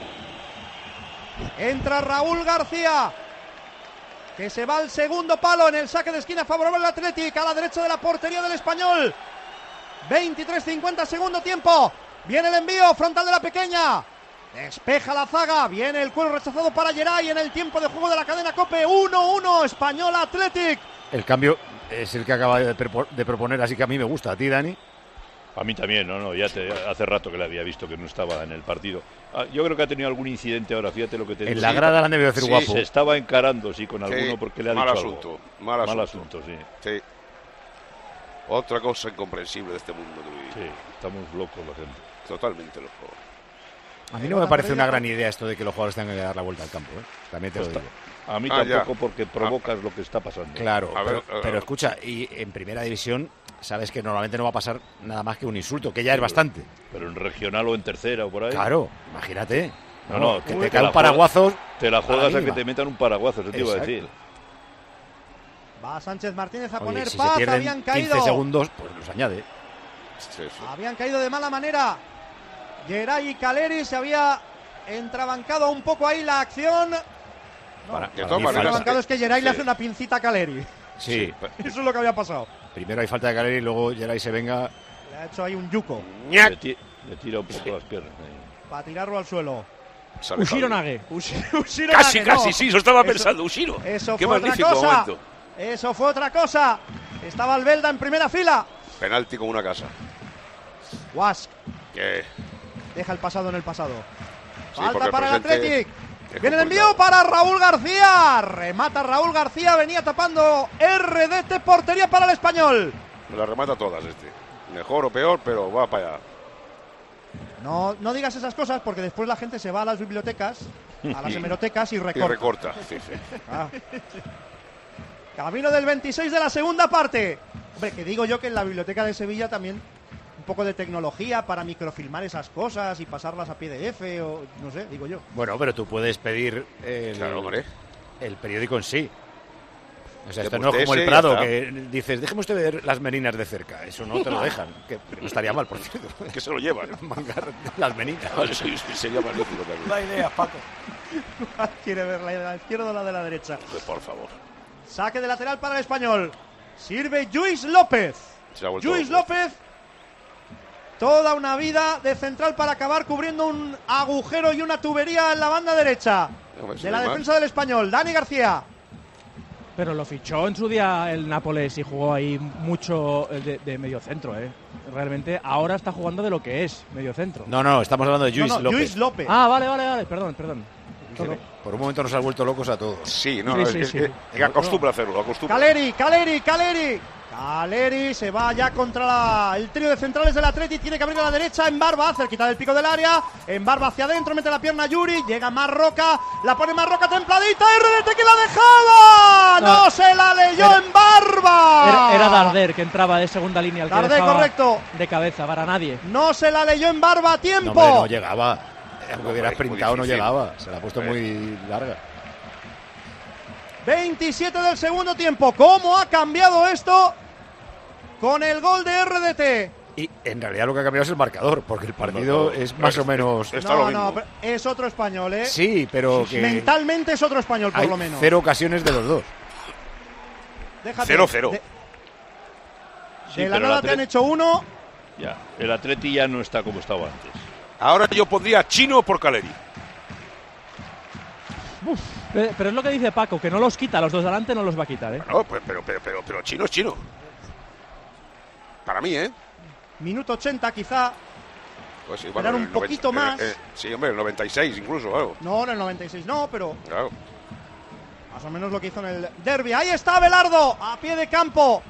Entra Raúl García, que se va al segundo palo en el saque de esquina favorable al Athletic, a la derecha de la portería del Español. veintitrés cincuenta, segundo tiempo. Viene el envío, frontal de la pequeña. Despeja la zaga, viene el cuero rechazado para Geray en el tiempo de juego de la cadena COPE. uno uno, Español Athletic. El cambio es el que acaba de, prepo- de proponer, así que a mí me gusta. ¿A ti, Dani? A mí también, no, no, ya te- hace rato que le había visto que no estaba en el partido. Ah, yo creo que ha tenido algún incidente ahora, fíjate lo que te digo. En la grada la han debido hacer Sí, guapo. Se estaba encarando, sí, con alguno Sí, porque le ha mal dicho asunto, algo. mal asunto. asunto, sí. Sí. Otra cosa incomprensible de este mundo, Luis. Sí, estamos locos la gente. Totalmente loco. A mí no me parece una gran idea esto de que los jugadores tengan que dar la vuelta al campo, ¿eh? También te lo Está- digo. A mí Ah, tampoco ya. porque provocas lo que está pasando. Claro, A ver, pero, eh, pero escucha, y en primera división sabes que normalmente no va a pasar nada más que un insulto, que ya es bastante. Pero en regional o en tercera o por ahí. Claro, imagínate. No, no, que uy, te te cae la un paraguazo. Te la juegas a, que mínima. te metan un paraguazo, eso te iba a Exacto. decir. Va Sánchez Martínez a Oye, poner si paz, se pierden habían caído. quince segundos, pues los añade. Sí, sí. Habían caído de mala manera. Geray y Caleri, se había entrabancado un poco ahí la acción. Para- de para todas mí maneras, falta. Entrabancado es que Geray le Sí. hace una pincita a Caleri. Sí, Eso es lo que había pasado. primero hay falta de Caleri y luego Geray se venga. Le ha hecho ahí un yuco ¡Ñac! Le, ti- le tira un poco las piernas. ahí. para tirarlo al suelo. Sale Ushiro Javi. Nage. Ushiro Casi, Nage, no. casi, sí, eso estaba Eso- pensando. Ushiro. Eso Qué fue otra magnífico cosa. momento. Eso fue otra cosa. Estaba Albelda en primera fila. Penalti como una casa. Wask Que deja el pasado en el pasado. Sí, Falta porque el para el presente Athletic. es Viene el envío complicado. para Raúl García. Remata Raúl García. Venía tapando R D T, portería para el Español. me la remata todas este. Mejor o peor, pero va para allá. No, no digas esas cosas porque después la gente se va a las bibliotecas, a las hemerotecas y Y recorta. recorta. Sí, sí. Ah. Camino del veintiséis de la segunda parte. Hombre, que digo yo que en la biblioteca de Sevilla también un poco de tecnología para microfilmar esas cosas y pasarlas a P D F o no sé, digo yo. Bueno, pero tú puedes pedir el, Claro, hombre. el periódico en sí. O sea, Que esto no es como puse el y Prado, ya que dices, déjeme usted ver las merinas de cerca. Eso no te lo dejan. Que no estaría mal, por cierto. Que se lo llevan. Mangar las merinas. Vale, sí, sí, sería magnífico también. La idea, Paco. Quiere ver la de la izquierda o la de la derecha. Pues, por favor. Saque de lateral para el Español. Sirve Lluís López. Se ha vuelto Lluís loco. López Toda una vida de central para acabar cubriendo un agujero y una tubería en la banda derecha de la defensa del Español. Dani García. Pero lo fichó en su día el Nápoles y jugó ahí mucho de, de medio centro, ¿eh? Realmente ahora está jugando de lo que es medio centro. No, no, estamos hablando de Lluís no, no, López. Lluís López. Ah, vale, vale, vale, perdón, perdón. Todo. Por un momento nos ha vuelto locos a todos. Sí, no, Sí, no, sí, es, sí. es, es, es que acostumbra a hacerlo, acostumbra. Caleri, Caleri, Caleri. Caleri se va ya contra la, el trío de centrales del Atleti. Tiene que abrir a la derecha. En Barba, cerquita del pico del área. En Barba hacia adentro, mete la pierna Yuri. Llega Marroca, la pone Marroca templadita. R D T que la dejaba. No, no se la leyó era, en Barba. Era, era Darder que entraba de segunda línea. El Darder, correcto. De cabeza, para nadie. No se la leyó en Barba a tiempo. No, hombre, no llegaba. Aunque hubiera sprintado, no llegaba. Se la ha puesto muy larga. veintisiete del segundo tiempo. ¿Cómo ha cambiado esto con el gol de R D T? Y en realidad lo que ha cambiado es el marcador, porque el partido no, no, es más es, o menos... Está no, lo mismo. no, es otro español, ¿eh? Sí, pero que... Mentalmente es otro español, por hay lo menos. Cero ocasiones de los dos. Déjate, cero cero. De, Sí, de la pero nada el te han hecho uno. Ya, el Atleti ya no está como estaba antes. Ahora yo pondría Chino por Caleri. Uf, pero es lo que dice Paco, que no los quita, los dos delante no los va a quitar, ¿eh? No, pues, pero, pero, pero, pero Chino es Chino. Para mí, ¿eh? Minuto ochenta quizá. Pues sí, Esperar un el poquito noventa, más. Eh, eh, sí, hombre, el noventa y seis incluso, claro. No, en el noventa y seis no, pero Claro. más o menos lo que hizo en el derbi. Ahí está Abelardo, a pie de campo.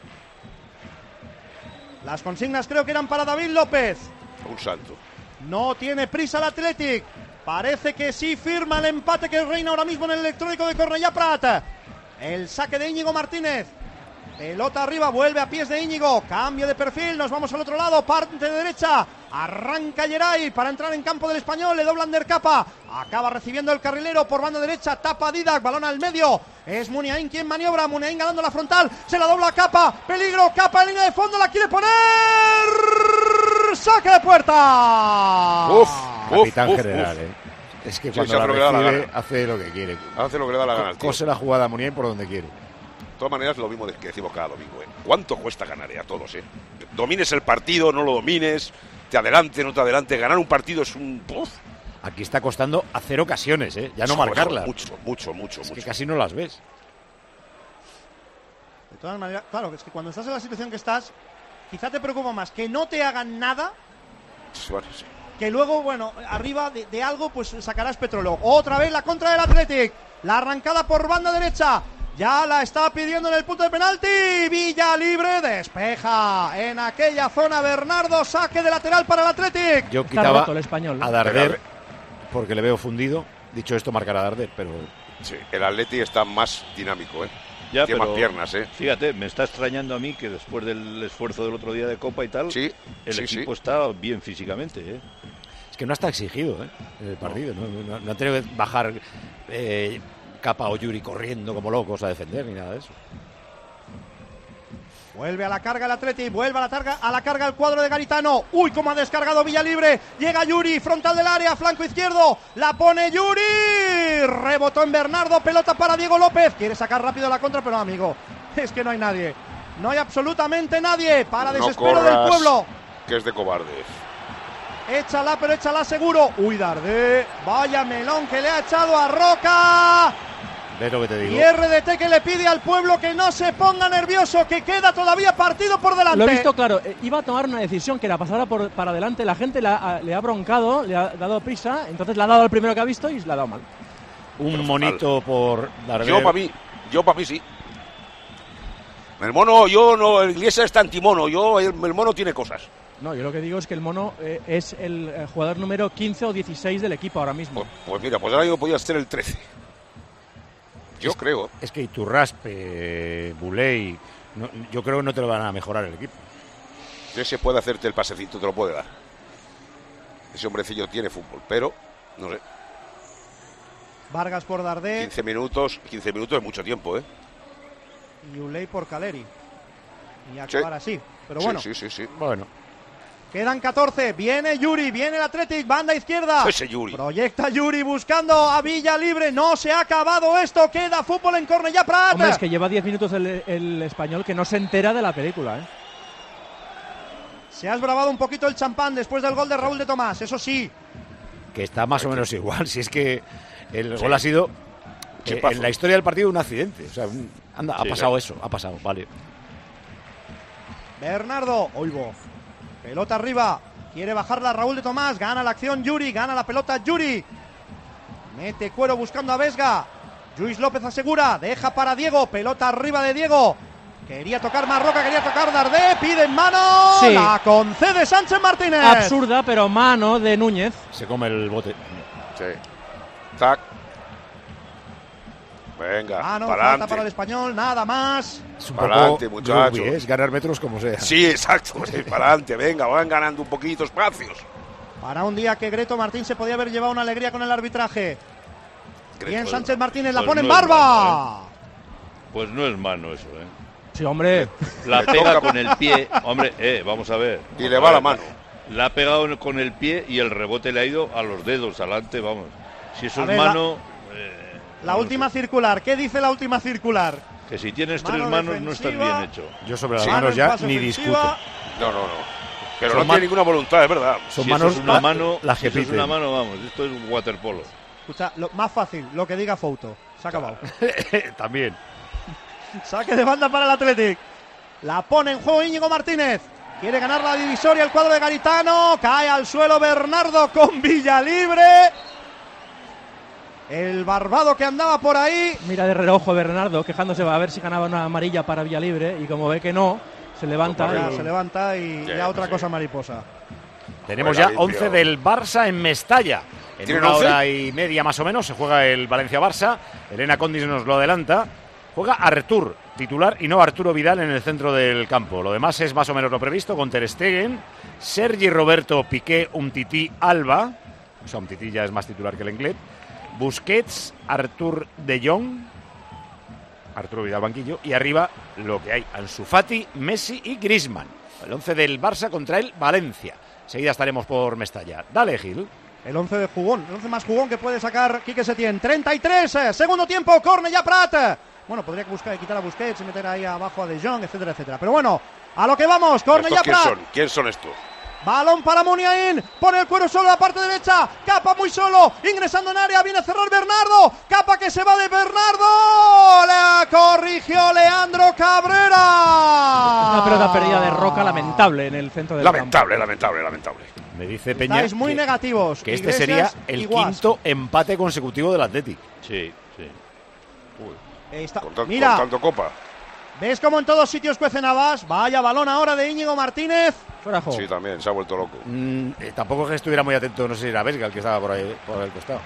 Las consignas creo que eran para David López. Un santo. No tiene prisa el Athletic. Parece que sí firma el empate que reina ahora mismo en el electrónico de Cornellà Prat. El saque de Íñigo Martínez. Pelota arriba, vuelve a pies de Íñigo. Cambio de perfil, nos vamos al otro lado. Parte de derecha. Arranca Geray para entrar en campo del Español. Le doblan der Capa. Acaba recibiendo el carrilero por banda derecha. Tapa Didac, balón al medio. Es Muniain quien maniobra. Muniain ganando la frontal. Se la dobla Capa. Peligro, Capa en línea de fondo. La quiere poner. Saque de puerta. Uf, Capitán uf, general, uf. eh. Es que Sí, cuando sí, la hace lo que le da la recibe, gana. hace lo que quiere. Hace lo que le da la gana al tío. Cose la jugada a Muniain por donde quiere. De todas maneras, lo mismo que decimos cada domingo, ¿eh? ¿Cuánto cuesta ganar eh, a todos, eh? Domines el partido, no lo domines, te adelante, no te adelante. Ganar un partido es un... ¡Uf! Aquí está costando hacer ocasiones, ¿eh? Ya no Eso, marcarlas. eso, Mucho, mucho, mucho, Es mucho. que casi no las ves. De todas maneras, claro, es que cuando estás en la situación que estás, quizá te preocupa más que no te hagan nada, Bueno, sí. que luego, bueno, arriba de, de algo, pues sacarás petróleo. Otra vez la contra del Athletic. La arrancada por banda derecha. Ya la está pidiendo en el punto de penalti. Villa libre, despeja en aquella zona Bernardo. Saque de lateral para el Athletic. Yo Está quitaba roto el español, ¿no? a Darder porque le veo fundido. Dicho esto, marcará a Darder, pero Sí, el Atleti está más dinámico, ¿eh? Ya, Tiene pero más piernas, ¿eh? fíjate, me está extrañando a mí que después del esfuerzo del otro día de Copa y tal, Sí, el sí, equipo sí. está bien físicamente, ¿eh? es que no está exigido, ¿eh? En el partido. No, no, no ha tenido que bajar eh, Capa o Yuri corriendo como locos a defender ni nada de eso. Vuelve a la carga el Athletic, vuelve a la, targa, a la carga el cuadro de Garitano. Uy, cómo ha descargado Villalibre. Llega Yuri, frontal del área, flanco izquierdo. La pone Yuri. Rebotó en Bernardo, pelota para Diego López. Quiere sacar rápido la contra, pero amigo, es que no hay nadie. No hay absolutamente nadie para No desespero corras, del pueblo. que es de cobardes. Échala, pero échala seguro. Uy, Dardé. Vaya melón que le ha echado a Roca. ¿Ves lo que te digo? Y R D T que le pide al pueblo que no se ponga nervioso, que queda todavía partido por delante. Lo he visto claro, eh, iba a tomar una decisión que era pasar por, para adelante, la gente la- a- le ha broncado, le ha dado prisa, entonces le ha dado al primero que ha visto y le ha dado mal. Un monito por Darder. Yo para mí, yo para mí sí. El mono, yo no, el Iglesias está antimono, yo, el, el mono tiene cosas. No, yo lo que digo es que el mono eh, es el eh, jugador número quince o dieciséis del equipo ahora mismo. Pues, pues mira, pues ahora yo podía ser el trece. Yo Es- creo. Es que Iturraspe, Buley, no, yo creo que no te lo van a mejorar el equipo. Ese puede hacerte el pasecito, te lo puede dar. Ese hombrecillo tiene fútbol, pero, no sé, Vargas por Dardé quince minutos, quince minutos es mucho tiempo, ¿eh? y Uley por Caleri. Y Sí. acabar así. Pero Sí, bueno, sí, sí, sí. Bueno, quedan catorce. Viene Yuri, viene el Athletic, banda izquierda. Ese Yuri. Proyecta Yuri buscando a Villa Libre. No se ha acabado esto. Queda fútbol en Cornellà Prat. Hombre, es que lleva diez minutos el, el español que no se entera de la película, ¿eh? Se has bravado un poquito el champán después del gol de Raúl de Tomás, eso sí. Que está más o menos igual, si es que el Sí. gol ha sido eh, Chipazo. en la historia del partido un accidente. O sea, un- anda, ha Sí, pasado claro. eso, ha pasado, vale. Bernardo, oigo. Pelota arriba. Quiere bajarla Raúl de Tomás. Gana la acción Yuri. Gana la pelota Yuri. Mete Cuero buscando a Vesga. Luis López asegura. Deja para Diego. Pelota arriba de Diego. Quería tocar Marroca. Quería tocar Dardé. Pide en mano. Sí. La concede Sánchez Martínez. Absurda, pero mano de Núñez. Se come el bote. Sí. Tac. Venga, Ah, no, para falta adelante. para el Español. Nada más. Es un Pa'lante, poco muchachos. rugby, ¿eh? Es ganar metros como sea. Sí, exacto. Sí, para adelante, venga, van ganando un poquito espacios. Para un día que Greto Martín se podía haber llevado una alegría con el arbitraje. Bien, Greto, Sánchez Martínez la pues pone en no es barba. Pues no es mano eso, ¿eh? Sí, hombre. La Le pega toca- con el pie. Hombre, eh, vamos a ver. Y Vamos le a va ver. la mano. La ha pegado con el pie y el rebote le ha ido a los dedos, adelante, vamos. Si eso A es ver, la- mano... eh, La no última sé. circular. ¿Qué dice la última circular? Que si tienes Mano tres manos no estás defensiva. bien hecho. Yo sobre las Sí. Mano manos en ya fase ni ofensiva. discuto. No, no, no. Pero Son no man- tiene ninguna voluntad, es verdad. Son si manos eso es una la- mano, las si que eso es piten. una mano, vamos, esto es waterpolo. Escucha, lo más fácil, lo que diga Fouto. Se ha acabado. También. Saque de banda para el Athletic. La pone en juego Íñigo Martínez. Quiere ganar la divisoria el cuadro de Garitano. Cae al suelo Bernardo con Villalibre. El barbado que andaba por ahí. Mira de reojo Bernardo quejándose va a ver si ganaba una amarilla para Villalibre y como ve que no, se levanta. Ya, y- se levanta y Ya, ya otra sí. cosa mariposa. Tenemos Buena ya once limpio. del Barça en Mestalla. En ¿Tienen una once? hora y media más o menos se juega el Valencia-Barça. Elena Condis nos lo adelanta. Juega Artur, titular, y no Arturo Vidal en el centro del campo. Lo demás es más o menos lo previsto con Ter Stegen, Sergi Roberto, Piqué, Umtiti, Alba. O sea, Umtiti ya es más titular que el Lenglet. Busquets, Artur de Jong, Arturo Vidal banquillo. Y arriba lo que hay, Ansu Fati, Messi y Griezmann. El once del Barça contra el Valencia. Enseguida estaremos por Mestalla. Dale, Gil. El once de jugón, el once más jugón que puede sacar Quique Setién. treinta y tres, eh, segundo tiempo, Cornellà Prat. Bueno, podría buscar quitar a Busquets y meter ahí abajo a De Jong, etcétera, etcétera. Pero bueno, a lo que vamos, Cornellà ¿Estos quién Prat. son? ¿Quién son estos? Balón para Muniain, pone el cuero solo a la parte derecha, Capa muy solo, ingresando en área, viene a cerrar Bernardo, Capa que se va de Bernardo, la corrigió Leandro Cabrera. Una pelota perdida de Roca lamentable en el centro del Lamentable, campo. lamentable, lamentable. Me dice Peña Estáis muy que, negativos. que este Iglesias sería el y Guas. quinto empate consecutivo del Athletic. Sí, sí. Está- Con, tan- Mira, con tanto copa. ¿ves cómo en todos sitios cuecen habas? Vaya balón ahora de Íñigo Martínez. Fuera de juego. Sí, también, se ha vuelto loco. Mm, eh, tampoco es que estuviera muy atento, no sé si era Vesga el que estaba por ahí, por el costado.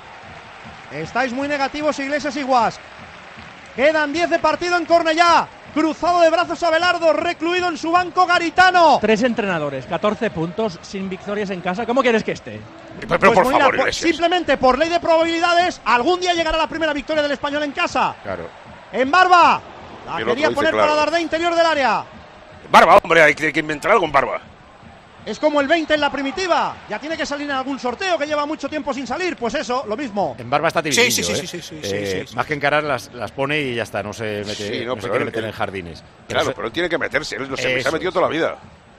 Estáis muy negativos, Iglesias y Guas. Quedan diez de partido en Cornellá. Cruzado de brazos Abelardo, recluido en su banco Garitano. Tres entrenadores, catorce puntos, sin victorias en casa. ¿Cómo quieres que esté? Pero, pero Pues por mira, favor, por- Iglesias. simplemente por ley de probabilidades, algún día llegará la primera victoria del Español en casa. Claro. En Barba. La Y el otro quería dice, poner claro. para Dardé interior del área. Barba, hombre, hay que, hay que inventar algo en barba. Es como el veinte en la primitiva. Ya tiene que salir en algún sorteo que lleva mucho tiempo sin salir. Pues eso, lo mismo. En Barba está tibilillo, Sí, sí, sí, ¿eh? sí, sí, sí, Eh, sí, sí. Más que encarar las, las pone y ya está, no se mete, Sí, no no, se pero quiere él- meter él- en jardines. Claro, se- pero él tiene que meterse. Él no se, se Eso ha metido es. toda la vida.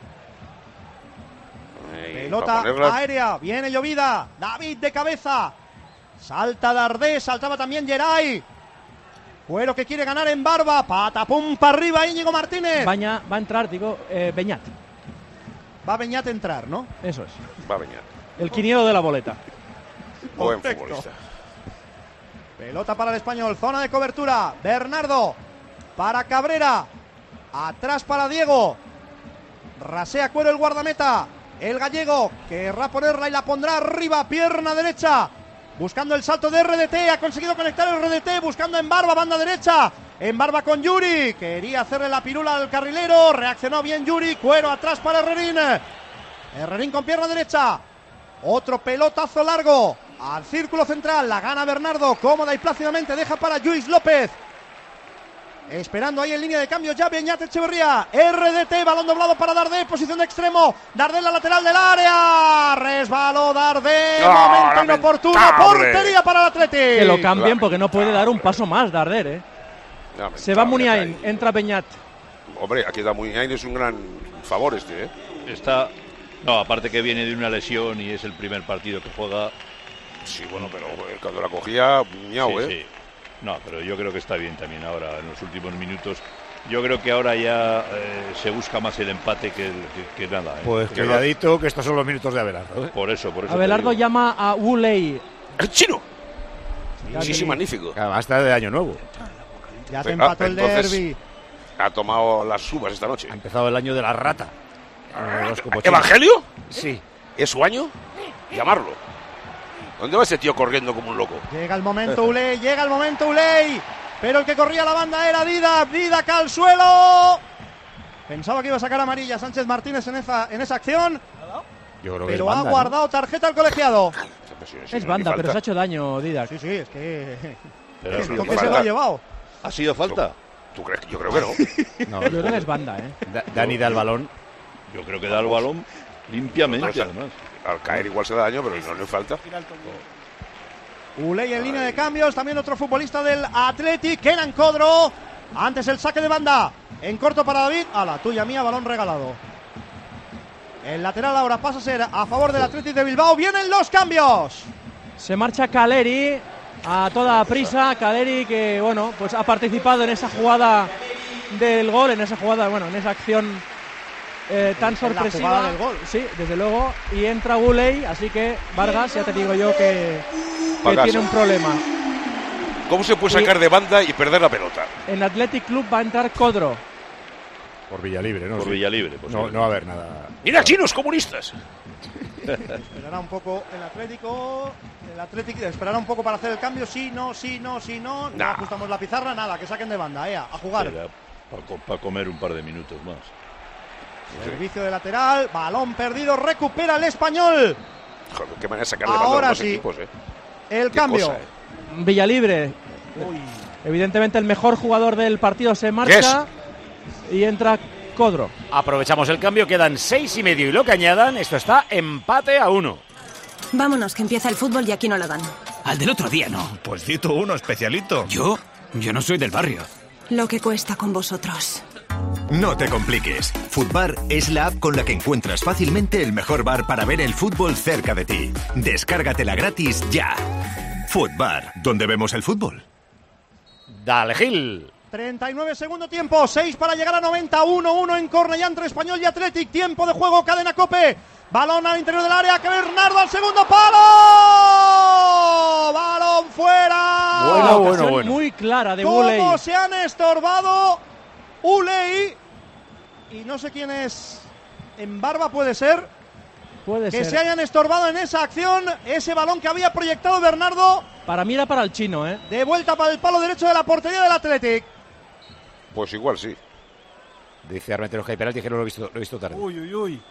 Ay, Pelota para ponerla- aérea, viene llovida. David de cabeza. Salta Dardé, saltaba también Geray. Cuero que quiere ganar en Barba. Patapum para arriba Íñigo Martínez. Baña, va a entrar, digo, eh, Beñat. Va Beñat a entrar, ¿no? Eso es. Va a venir. El quiniero de la boleta. Buen Perfecto. futbolista. Pelota para el Español, zona de cobertura. Bernardo para Cabrera. Atrás para Diego. Rasea Cuero el guardameta. El gallego querrá ponerla y la pondrá arriba, pierna derecha. Buscando el salto de R D T, ha conseguido conectar el R D T, buscando en Barba, banda derecha. En Barba con Yuri, quería hacerle la pirula al carrilero, reaccionó bien Yuri, Cuero atrás para Herrerín. Herrerín con pierna derecha. Otro pelotazo largo al círculo central, la gana Bernardo, cómoda y plácidamente, deja para Luis López. Esperando ahí en línea de cambio ya Beñat Echeverría. R D T, balón doblado para Dardé, posición de extremo. Dardé en la lateral del área. Resbaló Dardé, ¡Oh, momento inoportuno. lamentable! Portería para el Athletic. Que lo cambien Lamentable. porque no puede dar un paso más, Darder, ¿eh? Lamentable, Se va Muniain, ahí. entra Beñat. Hombre, aquí da Muniain, es un gran favor este, ¿eh? está... No, aparte que viene de una lesión y es el primer partido que juega. Sí, bueno, pero cuando la cogía, miau, sí, ¿eh? Sí. No, pero yo creo que está bien también ahora, en los últimos minutos. Yo creo que ahora ya eh, se busca más el empate que, el, que, que nada. ¿eh? Pues cuidadito, que estos son los minutos de Abelardo. ¿eh? Por eso, por eso. Abelardo llama a Wu Lei. ¡El chino! Ya Sí, sí, que- magnífico. Además está de año nuevo. Ya se Ah, empató el entonces- derbi. Ha tomado las uvas esta noche. Ha empezado el año de la rata. Eh, los copochinos. ¿Evangelio? Sí. ¿Es su año? Llamarlo. ¿Dónde va ese tío corriendo como un loco? Llega el momento Uley, llega el momento Uley. Pero el que corría la banda era Didac. Didac al suelo. Pensaba que iba a sacar amarilla Sánchez Martínez en esa, en esa acción. Yo creo que Pero es ha banda, ¿no? guardado tarjeta al colegiado. Es banda, pero se ha hecho daño, Didac. Sí, sí, es que... Pero el ha sido toque se falta. lo ha llevado. ¿Ha sido falta? ¿Tú crees? Yo creo que no. No, Yo creo que es banda, ¿eh? Da- Dani da el balón. Yo creo que da el balón limpiamente, además. Al caer igual se da daño, pero no le falta. Uley en línea de cambios, también otro futbolista del Athletic, Kenan Codro. Antes el saque de banda, en corto para David. A la tuya mía, balón regalado. El lateral ahora pasa a ser a favor del Athletic de Bilbao. Vienen los cambios. Se marcha Caleri a toda prisa. Caleri que, bueno, pues ha participado en esa jugada del gol, en esa jugada, bueno, en esa acción eh, tan En la sorpresiva. jugada del gol. Sí, desde luego. Y entra Guley, así que Vargas, ya te digo yo que, que Vargas. tiene un problema. ¿Cómo se puede sacar de banda y perder la pelota? En Athletic Club va a entrar Codro. Por Villalibre, ¿no? Por Sí. Villalibre. Pues No, sí. no va a haber nada. ¡Mira, chinos comunistas! Esperará un poco el Atlético. El Atlético esperará un poco para hacer el cambio. Sí, no, sí, no, sí, no. No Nah. ajustamos la pizarra, nada, que saquen de banda, eh, a jugar. Para comer un par de minutos más. Servicio de lateral, balón perdido, recupera el Español. Joder, qué manera de sacar de banda Ahora los dos sí. equipos, ¿eh? El Qué cambio. cosa, ¿eh? Villalibre. Evidentemente el mejor jugador del partido se marcha y entra Codro. Aprovechamos el cambio, quedan seis y medio y lo que añadan, esto está empate a uno. Vámonos, que empieza el fútbol y aquí no la dan. Al del otro día no. Pues di tú uno especialito. ¿Yo? Yo no soy del barrio. Lo que cuesta con vosotros. No te compliques. Futbar es la app con la que encuentras fácilmente el mejor bar para ver el fútbol cerca de ti. Descárgatela gratis ya. Futbar, donde vemos el fútbol. Dale, Gil. treinta y nueve segundo tiempo, seis para llegar a noventa, uno uno en Cornellá entre Español y Athletic. Tiempo de juego, cadena Cope. Balón al interior del área, que Bernardo al segundo palo. Balón fuera. Bueno, Una bueno, ocasión bueno. muy clara de ¿Cómo Guley. se han estorbado Uley? Y no sé quién es. En Barba puede ser. Puede Que ser. se hayan estorbado en esa acción. Ese balón que había proyectado Bernardo. Para mí era para el chino, ¿eh? De vuelta para el palo derecho de la portería del Athletic. Pues igual sí. Dice Armenteros que hay penalti, que no lo he visto, lo he visto tarde. Uy, uy, uy.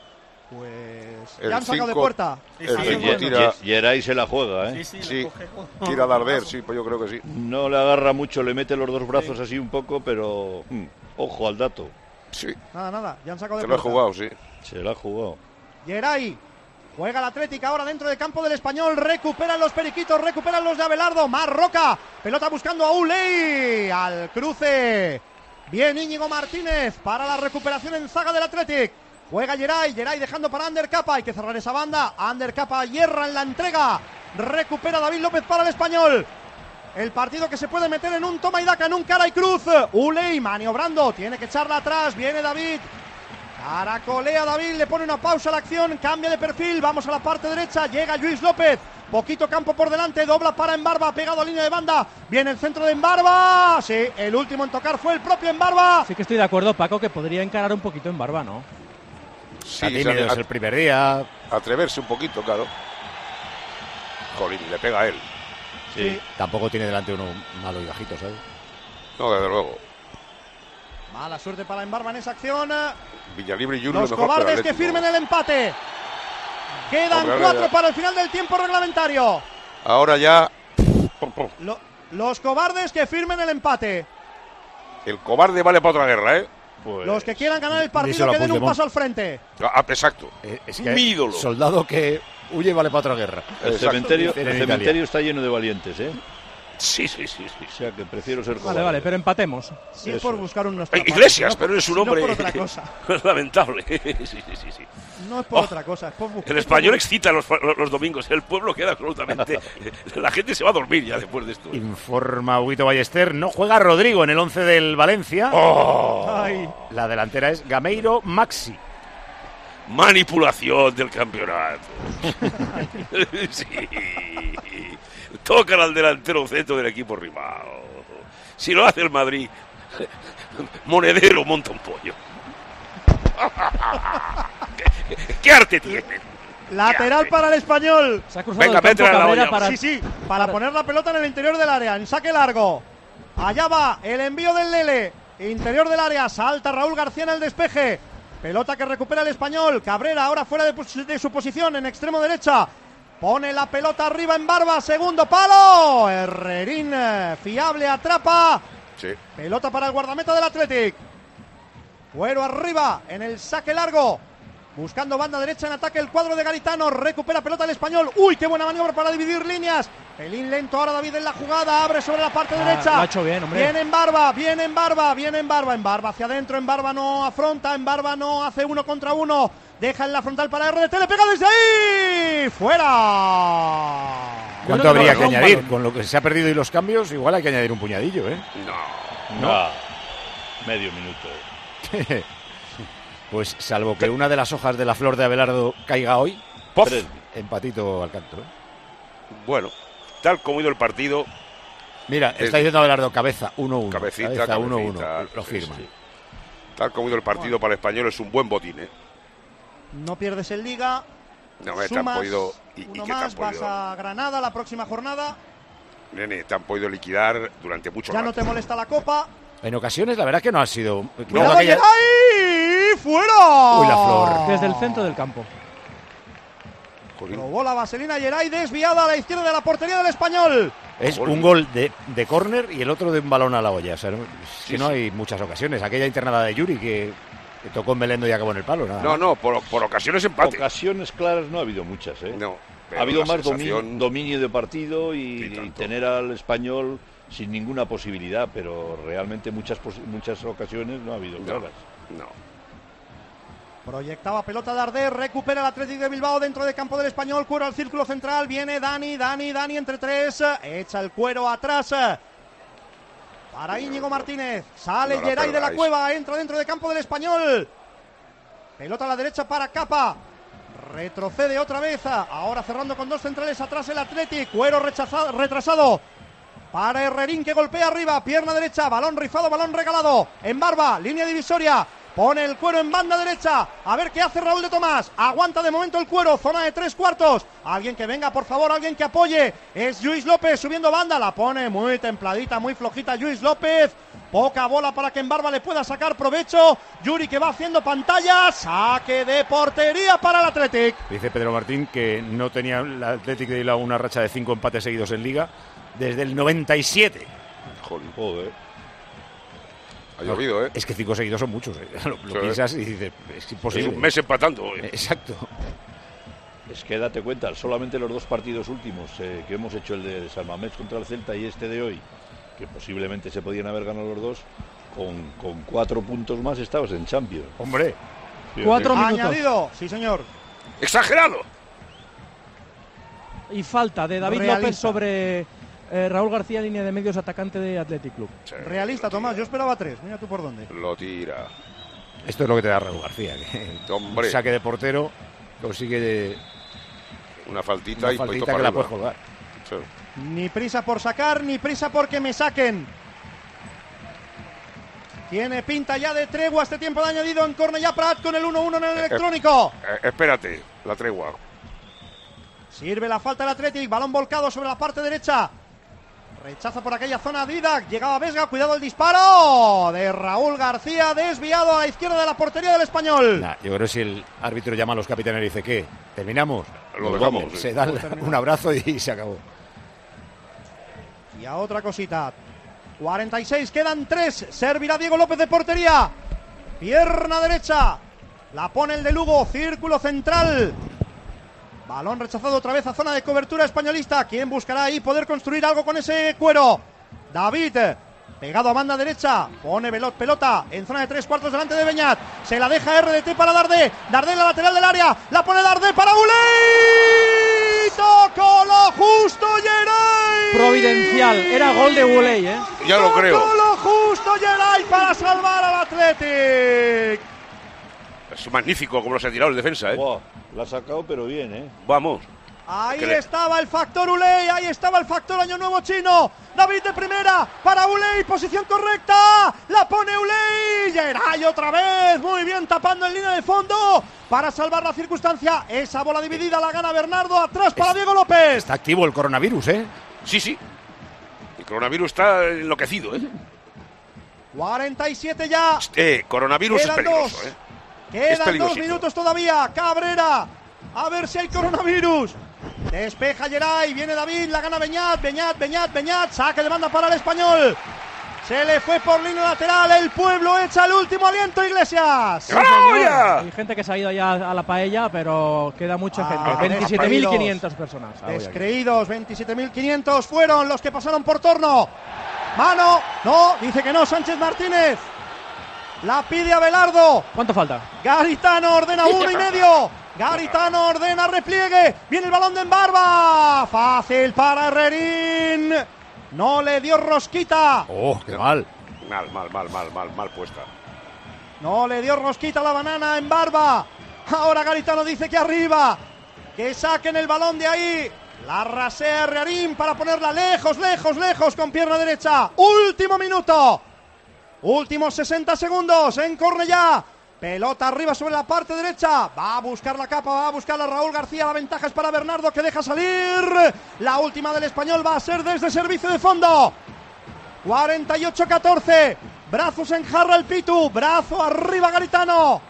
Pues El ya han sacado de cinco- puerta. el Ah, cinco bueno. tira- Ye- Geray se la juega, ¿eh? Sí, tira de Alder, sí, pues yo creo que sí. No le agarra mucho, le mete los dos brazos así un poco, pero mm, ojo al dato. Sí, Nada, nada, ya han sacado de te lo he puerta. jugado, sí. Se la ha jugado. Geray. Juega el Atlético ahora dentro del campo del Español. Recuperan los periquitos, recuperan los de Abelardo. Más Roca. Pelota buscando a Uley. Al cruce. Bien Íñigo Martínez para la recuperación en zaga del Atlético. Juega Geray. Geray dejando para Ander Capa. Hay que cerrar esa banda. Ander Capa hierra en la entrega. Recupera David López para el Español. El partido que se puede meter en un toma y daca, en un cara y cruz. Uley maniobrando. Tiene que echarla atrás. Viene David. Caracolea David, le pone una pausa a la acción, cambia de perfil, vamos a la parte derecha, llega Luis López, poquito campo por delante, dobla para Embarba, pegado a línea de banda, viene el centro de Embarba, sí, el último en tocar fue el propio Embarba. Sí que estoy de acuerdo, Paco, que podría encarar un poquito en Barba, ¿no? Está Sí, tímido, se- es el primer día. Atreverse un poquito, claro. Jolín, le pega a él. Sí. Tampoco tiene delante uno malo y bajito, ¿sabes? No, desde luego. Mala suerte para Embarba en esa acción. Villalibre y Juno Los mejor cobardes el que Atlético. firmen el empate. Quedan Hombre, ahora cuatro ya. para el final del tiempo reglamentario. Ahora ya Lo- los cobardes que firmen el empate. el cobarde vale para otra guerra, ¿eh? Pues, Los que quieran ganar el Díselo partido a que den un Puigdemont. paso al frente. Ah, exacto. Eh, es Mi que ídolo. soldado que huye vale para otra guerra. el Exacto. cementerio, Dicen el en Italia. cementerio está lleno de valientes, ¿eh? Sí, sí, sí, sí. O sea que prefiero ser Vale, cobarde. vale, pero empatemos. Sí, es por buscar unos Eh, tapas, Iglesias, no pero por- eres un no hombre por otra cosa. lamentable. Sí, sí, sí, sí. No es por Oh, otra cosa, es por buscar. El español excita los, los, los domingos. El pueblo queda absolutamente. La gente se va a dormir ya después de esto. Informa Huguito Ballester, no juega Rodrigo en el once del Valencia. Oh, Ay, La delantera es Gameiro Maxi. manipulación del campeonato. Sí. Tocan al delantero centro del equipo rival. Si lo hace el Madrid, Monedero monta un pollo. ¿Qué, qué- qué arte tiene? lateral para el español. Se ha cruzado Venga, el campo métela en la Cabrera olla. para... Sí, sí, para poner la pelota en el interior del área, en saque largo. Allá va el envío del Lele, interior del área, salta Raúl García en el despeje. Pelota que recupera el español. Cabrera ahora fuera de, pos- de su posición en extremo derecha. Pone la pelota arriba en Barba, segundo palo. Herrerín, eh, fiable, atrapa. Sí. Pelota para el guardameta del Athletic. Cuero arriba en el saque largo. Buscando banda derecha en ataque el cuadro de Garitano. Recupera pelota el español. ¡Uy, qué buena maniobra para dividir líneas! Pelín lento ahora David en la jugada. Abre sobre la parte Ah, derecha. lo ha hecho bien, hombre. Viene en Barba, viene en Barba, viene en Barba. En Barba hacia adentro, en Barba no afronta. En Barba no hace uno contra uno. Deja en la frontal para R D T. Le pega desde ahí. ¡Fuera! ¿Cuánto creo que habría no, que no, un añadir? balón. Con lo que se ha perdido y los cambios, igual hay que añadir un puñadillo, ¿eh? No. No. Medio minuto. Pues salvo que una de las hojas de la flor de Abelardo caiga hoy, Pof. Tres. empatito al canto. ¿eh? Bueno, tal como ha ido el partido, Mira, Es- está diciendo Abelardo, cabeza uno uno. Cabecita, cabeza uno uno. cabecita, Lo sí, firma. sí. tal como ha ido el partido para el español, es un buen botín, ¿eh? No pierdes en Liga. No, me te han Sumas podido. Y, y uno que te han más, vas podido. a Granada la próxima jornada. Nene, te han podido liquidar durante mucho Ya rato. no te molesta la copa. En ocasiones, la verdad es que no ha sido. ¡Cuidado, aquella- ¡ay! ¡Fuera! Uy, la flor. Desde el centro del campo. Jolín. Probó la vaselina Geray, desviada a la izquierda de la portería del español. Es Gol. un gol de, de córner y el otro de un balón a la olla. O sea, no, es Sí, que no sí. hay muchas ocasiones. Aquella internada de Yuri que, que tocó en Belendo y acabó en el palo. Nada No, más. no, por, por ocasiones empate. Ocasiones claras no ha habido muchas, ¿eh? No, pero ha habido la más domi- sensación- dominio de partido y, Sí, y tanto. tener al español sin ninguna posibilidad, pero realmente muchas posi- muchas ocasiones no ha habido No, claras. no. Proyectaba pelota de Arder, recupera el Atlético de Bilbao dentro de campo del español, cuero al círculo central, viene Dani, Dani, Dani entre tres, echa el cuero atrás para Íñigo Martínez, sale No la Geray de la perdáis. Cueva, entra dentro de campo del español, pelota a la derecha para Capa, retrocede otra vez, ahora cerrando con dos centrales atrás el Atlético, cuero rechazado, retrasado. Para Herrerín que golpea arriba, pierna derecha, balón rifado, balón regalado, en Barba, línea divisoria, pone el cuero en banda derecha, a ver qué hace Raúl de Tomás, aguanta de momento el cuero, zona de tres cuartos, alguien que venga por favor, alguien que apoye, es Lluís López subiendo banda, la pone muy templadita, muy flojita Lluís López, poca bola para que en Barba le pueda sacar provecho, Yuri que va haciendo pantalla, saque de portería para el Athletic. Dice Pedro Martín que no tenía el Atlético de Bilbao una racha de cinco empates seguidos en Liga desde el noventa y siete. Jolín. Joder. Ha llovido, ¿eh? Es que cinco seguidos son muchos. ¿eh? Lo, lo Sí. piensas y dices, es Es imposible. un mes empatando. ¿eh? Exacto. Es que date cuenta, solamente los dos partidos últimos eh, que hemos hecho, el de San Mamés contra el Celta y este de hoy, que posiblemente se podían haber ganado los dos, con, con cuatro puntos más estabas en Champions. Hombre, Fíjate. Cuatro minutos. Añadido, sí señor. ¡Exagerado! Y falta de David Realista. López sobre eh, Raúl García, línea de medios, atacante de Athletic Club. Sí, Realista, lo Tomás, yo tira. esperaba tres, mira tú por dónde. Lo tira. esto es lo que te da Raúl García. Que Hombre. un saque de portero consigue de Una faltita una y poquito faltita que para la arriba. puedes colgar. Sí. Ni prisa por sacar, ni prisa porque me saquen. Tiene pinta ya de tregua este tiempo de añadido en Cornellà Prat con el uno uno en el electrónico. Eh, espérate, la tregua. Sirve la falta del Athletic, balón volcado sobre la parte derecha. Rechaza por aquella zona Didac, llegaba Vesga, cuidado el disparo de Raúl García, desviado a la izquierda de la portería del español. Nah, yo creo que si el árbitro llama a los capitanes y dice, ¿qué? ¿Terminamos? Lo Nos dejamos, vamos. sí. Se dan un abrazo y se acabó. Y a otra cosita. cuarenta y seis, quedan tres. Servirá Diego López de portería. Pierna derecha. La pone el de Lugo, círculo central. Balón rechazado otra vez a zona de cobertura españolista. ¿Quién buscará ahí poder construir algo con ese cuero? David, pegado a banda derecha, pone Belot, pelota en zona de tres cuartos delante de Beñat. Se la deja R D T para Dardé. Dardé en la lateral del área. La pone Dardé para Uley. Tocó lo justo Geray. Providencial. Era gol de Uley, ¿eh? Ya lo creo. Tocó lo justo Geray para salvar al Athletic. Es magnífico como se ha tirado el defensa, ¿eh? Wow, la ha sacado, pero bien, ¿eh? Vamos. Ahí ¿Qué estaba el factor Uley, ahí estaba el factor Año Nuevo Chino. David de primera para Uley, posición correcta. La pone Uley. Geray otra vez, muy bien tapando en línea de fondo para salvar la circunstancia. Esa bola dividida la gana Bernardo, atrás para es, Diego López. Está activo el coronavirus, ¿eh? Sí, sí. El coronavirus está enloquecido, ¿eh? cuarenta y siete ya. Eh, coronavirus Quedan es peligroso, dos. ¿eh? Quedan dos minutos todavía. Cabrera. A ver si hay coronavirus. Despeja Geray. Viene David. La gana Beñat. Beñat, Beñat, Beñat. Saque de banda para el Español. Se le fue por línea lateral. El pueblo echa el último aliento, Iglesias. Sí, hay gente que se ha ido ya a la paella, pero queda mucha ah, gente. veintisiete mil quinientas personas. Descreídos. veintisiete mil quinientos fueron los que pasaron por torno. Mano. No. Dice que no. Sánchez Martínez. La pide Abelardo. ¿Cuánto falta? Garitano ordena uno y medio. Garitano ordena repliegue. Viene el balón de Embarba. Fácil para Herrerín. No le dio rosquita. Oh, qué mal. Mal, mal, mal, mal, mal, mal puesta. No le dio rosquita la banana en Barba. Ahora Garitano dice que arriba. Que saquen el balón de ahí. La rasea Herrerín para ponerla lejos, lejos, lejos con pierna derecha. Último minuto. Últimos sesenta segundos en Cornellá. Pelota arriba sobre la parte derecha. Va a buscar la capa, va a buscar a Raúl García. La ventaja es para Bernardo, que deja salir. La última del Español va a ser desde servicio de fondo. cuarenta y ocho catorce. Brazos en jarra el Pitu. Brazo arriba Garitano.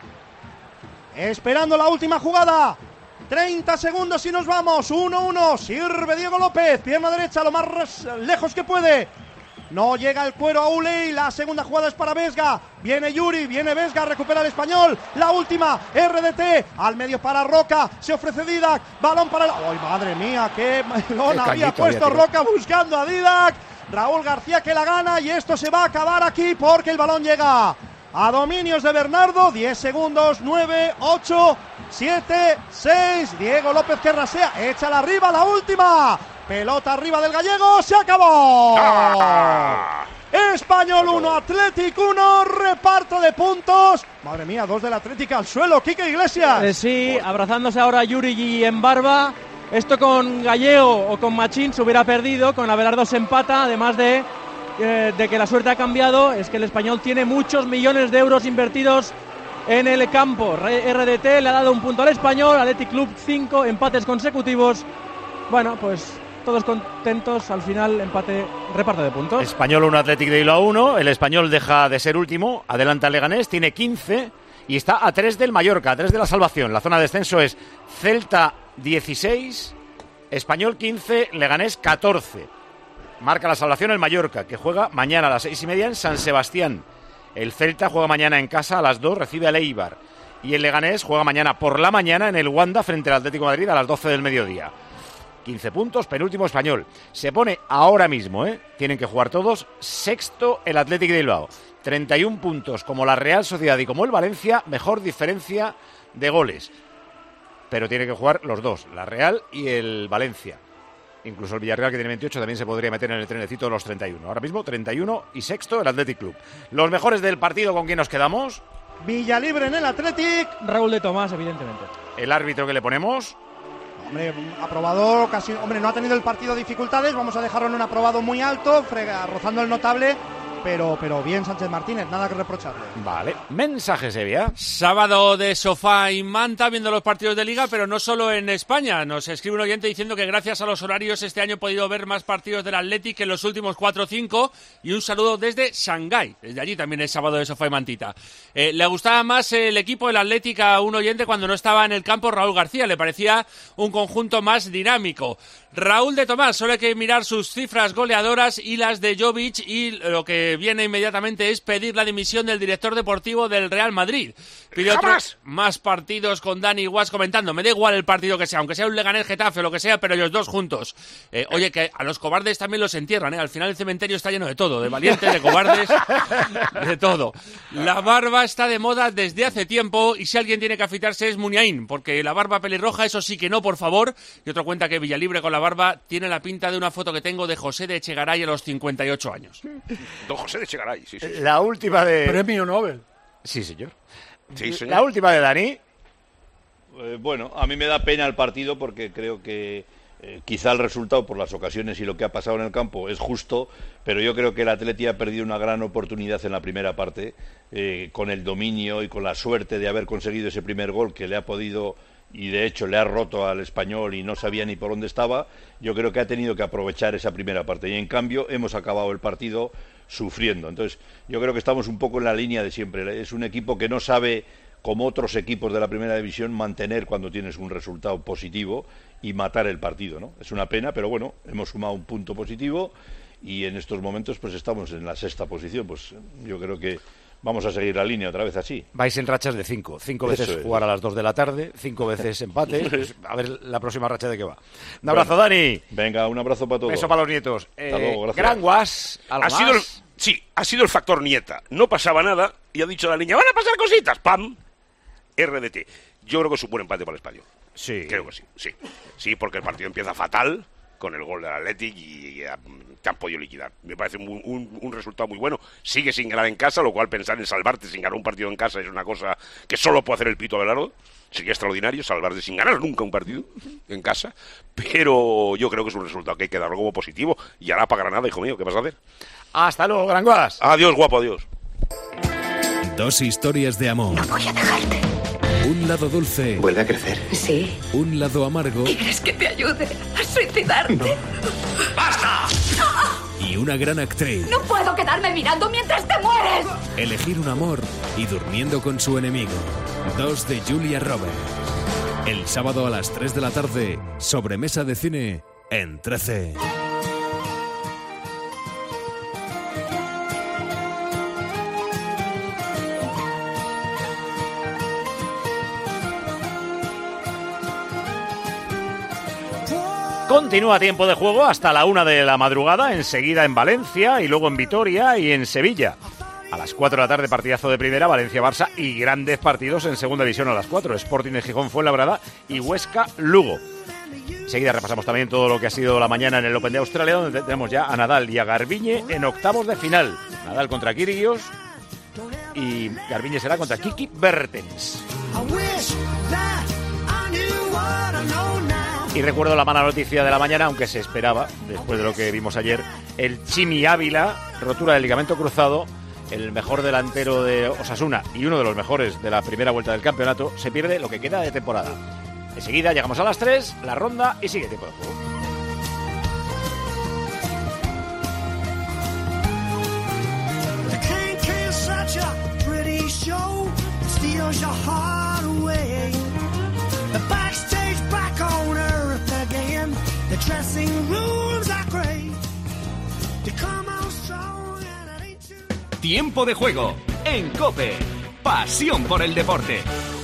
Esperando la última jugada. treinta segundos y nos vamos. uno uno. Sirve Diego López. Pierna derecha lo más lejos que puede. No llega el cuero a Uley. La segunda jugada es para Vesga. Viene Yuri, viene Vesga, recupera el Español. La última, R D T. Al medio para Roca. Se ofrece Didac. Balón para el... ¡Ay, madre mía! ¡Qué melón había puesto había Roca buscando a Didac! Raúl García que la gana y esto se va a acabar aquí porque el balón llega a dominios de Bernardo. diez segundos. nueve, ocho, siete, seis. Diego López que rasea. Échala arriba, la última. Pelota arriba del gallego, se acabó. ¡Ah! Español uno, Athletic uno, reparto de puntos. Madre mía, dos del Athletic al suelo, Quique Iglesias. Eh, sí, abrazándose ahora Yuri y Embarba. Esto con Gallego o con Machín se hubiera perdido, con Abelardo se empata, además de, eh, de que la suerte ha cambiado, es que el Español tiene muchos millones de euros invertidos en el campo. R D T le ha dado un punto al Español, Athletic Club cinco empates consecutivos. Bueno, pues... todos contentos, al final empate, reparto de puntos. Español uno, Athletic de Bilbao uno, el Español deja de ser último, adelanta el Leganés, tiene quince y está a tres del Mallorca, a tres de la salvación. La zona de descenso es Celta dieciséis, Español quince, Leganés catorce. Marca la salvación el Mallorca, que juega mañana a las seis y media en San Sebastián. El Celta juega mañana en casa a las dos, recibe al Eibar. Y el Leganés juega mañana por la mañana en el Wanda frente al Atlético de Madrid a las doce del mediodía. quince puntos, penúltimo Español. Se pone ahora mismo, ¿eh? Tienen que jugar todos. Sexto el Athletic de Bilbao. treinta y un puntos como la Real Sociedad y como el Valencia. Mejor diferencia de goles. Pero tienen que jugar los dos, la Real y el Valencia. Incluso el Villarreal, que tiene veintiocho, también se podría meter en el trenecito de los treinta y uno. Ahora mismo treinta y uno y sexto el Athletic Club. Los mejores del partido, ¿con quién nos quedamos? Villalibre en el Athletic. Raúl de Tomás, evidentemente. El árbitro que le ponemos... Hombre, aprobado, casi, hombre, no ha tenido el partido dificultades, vamos a dejarlo en un aprobado muy alto, frega, rozando el notable, pero, pero bien Sánchez Martínez, nada que reprocharle. Vale, mensaje Sevilla. Sábado de sofá y manta viendo los partidos de Liga, pero no solo en España. Nos escribe un oyente diciendo que gracias a los horarios este año he podido ver más partidos del Athletic que en los últimos cuatro o cinco, y un saludo desde Shanghái. Desde allí también es sábado de sofá y mantita. Eh, le gustaba más el equipo del Athletic a un oyente cuando no estaba en el campo Raúl García, le parecía un conjunto más dinámico. Raúl de Tomás, solo hay que mirar sus cifras goleadoras y las de Jovic y lo que que viene inmediatamente es pedir la dimisión del director deportivo del Real Madrid. Pide otros más partidos con Dani Guas comentando. Me da igual el partido que sea, aunque sea un Leganés Getafe o lo que sea, pero ellos dos juntos. Eh, oye, que a los cobardes también los entierran, ¿eh? Al final el cementerio está lleno de todo, de valientes, de cobardes, de todo. La barba está de moda desde hace tiempo y si alguien tiene que afeitarse es Muniain, porque la barba pelirroja, eso sí que no, por favor. Y otro cuenta que Villalibre con la barba tiene la pinta de una foto que tengo de José de Echegaray a los cincuenta y ocho años. Don José de Echegaray, sí, sí. La última de... Premio Nobel. Sí, señor. Sí, señor. La última de Dani. Eh, bueno, a mí me da pena el partido porque creo que eh, quizá el resultado por las ocasiones y lo que ha pasado en el campo es justo, pero yo creo que el Atleti ha perdido una gran oportunidad en la primera parte, eh, con el dominio y con la suerte de haber conseguido ese primer gol que le ha podido, y de hecho le ha roto al Español y no sabía ni por dónde estaba. Yo creo que ha tenido que aprovechar esa primera parte y en cambio hemos acabado el partido sufriendo. Entonces yo creo que estamos un poco en la línea de siempre. Es un equipo que no sabe, como otros equipos de la primera división, mantener cuando tienes un resultado positivo y matar el partido, ¿no? Es una pena, pero bueno, hemos sumado un punto positivo y en estos momentos pues estamos en la sexta posición. Pues yo creo que vamos a seguir la línea otra vez así. Vais en rachas de cinco. Cinco veces Eso es. jugar a las dos de la tarde, cinco veces empate. Pues a ver la próxima racha de qué va. Un abrazo, bueno, Dani. Venga, un abrazo para todos. Beso para los nietos. Hasta Eh, luego, gracias. Gran Guas, ¿algo Ha sido el, más? sí, ha sido el factor nieta. No pasaba nada y ha dicho la niña, van a pasar cositas. ¡Pam! R D T. Yo creo que es un buen empate para el Español. Sí. Creo que sí, sí. Sí, porque el partido empieza fatal con el gol del Athletic y ya, te han podido liquidar. Me parece un, un, un resultado muy bueno. Sigue sin ganar en casa, lo cual pensar en salvarte sin ganar un partido en casa es una cosa que solo puede hacer el Pito Abelardo. Sería extraordinario salvarte sin ganar nunca un partido en casa. Pero yo creo que es un resultado que hay que darlo como positivo. Y ahora para Granada, hijo mío, ¿qué vas a hacer? Hasta luego, Gran Guas. Adiós, guapo, adiós. Dos historias de amor. No voy a dejarte. Un lado dulce. Vuelve a crecer. Sí. Un lado amargo. ¿Quieres que te ayude a suicidarte? No. ¡Basta! Y una gran actriz. No puedo quedarme mirando mientras te mueres. Elegir un amor y durmiendo con su enemigo. Dos de Julia Roberts. El sábado a las tres de la tarde, sobremesa de cine en trece. Continúa tiempo de juego hasta la una de la madrugada, enseguida en Valencia y luego en Vitoria y en Sevilla. A las cuatro de la tarde, partidazo de primera, Valencia-Barça y grandes partidos en segunda división a las cuatro, Sporting de Gijón Fuenlabrada y Huesca-Lugo. Enseguida repasamos también todo lo que ha sido la mañana en el Open de Australia, donde tenemos ya a Nadal y a Garbiñe en octavos de final. Nadal contra Kyrgios y Garbiñe será contra Kiki Bertens. Y recuerdo la mala noticia de la mañana, aunque se esperaba, después de lo que vimos ayer, el Chimi Ávila, rotura del ligamento cruzado, el mejor delantero de Osasuna y uno de los mejores de la primera vuelta del campeonato, se pierde lo que queda de temporada. Enseguida llegamos a las tres, la ronda y sigue tiempo de juego. Tiempo de juego en COPE. Pasión por el deporte.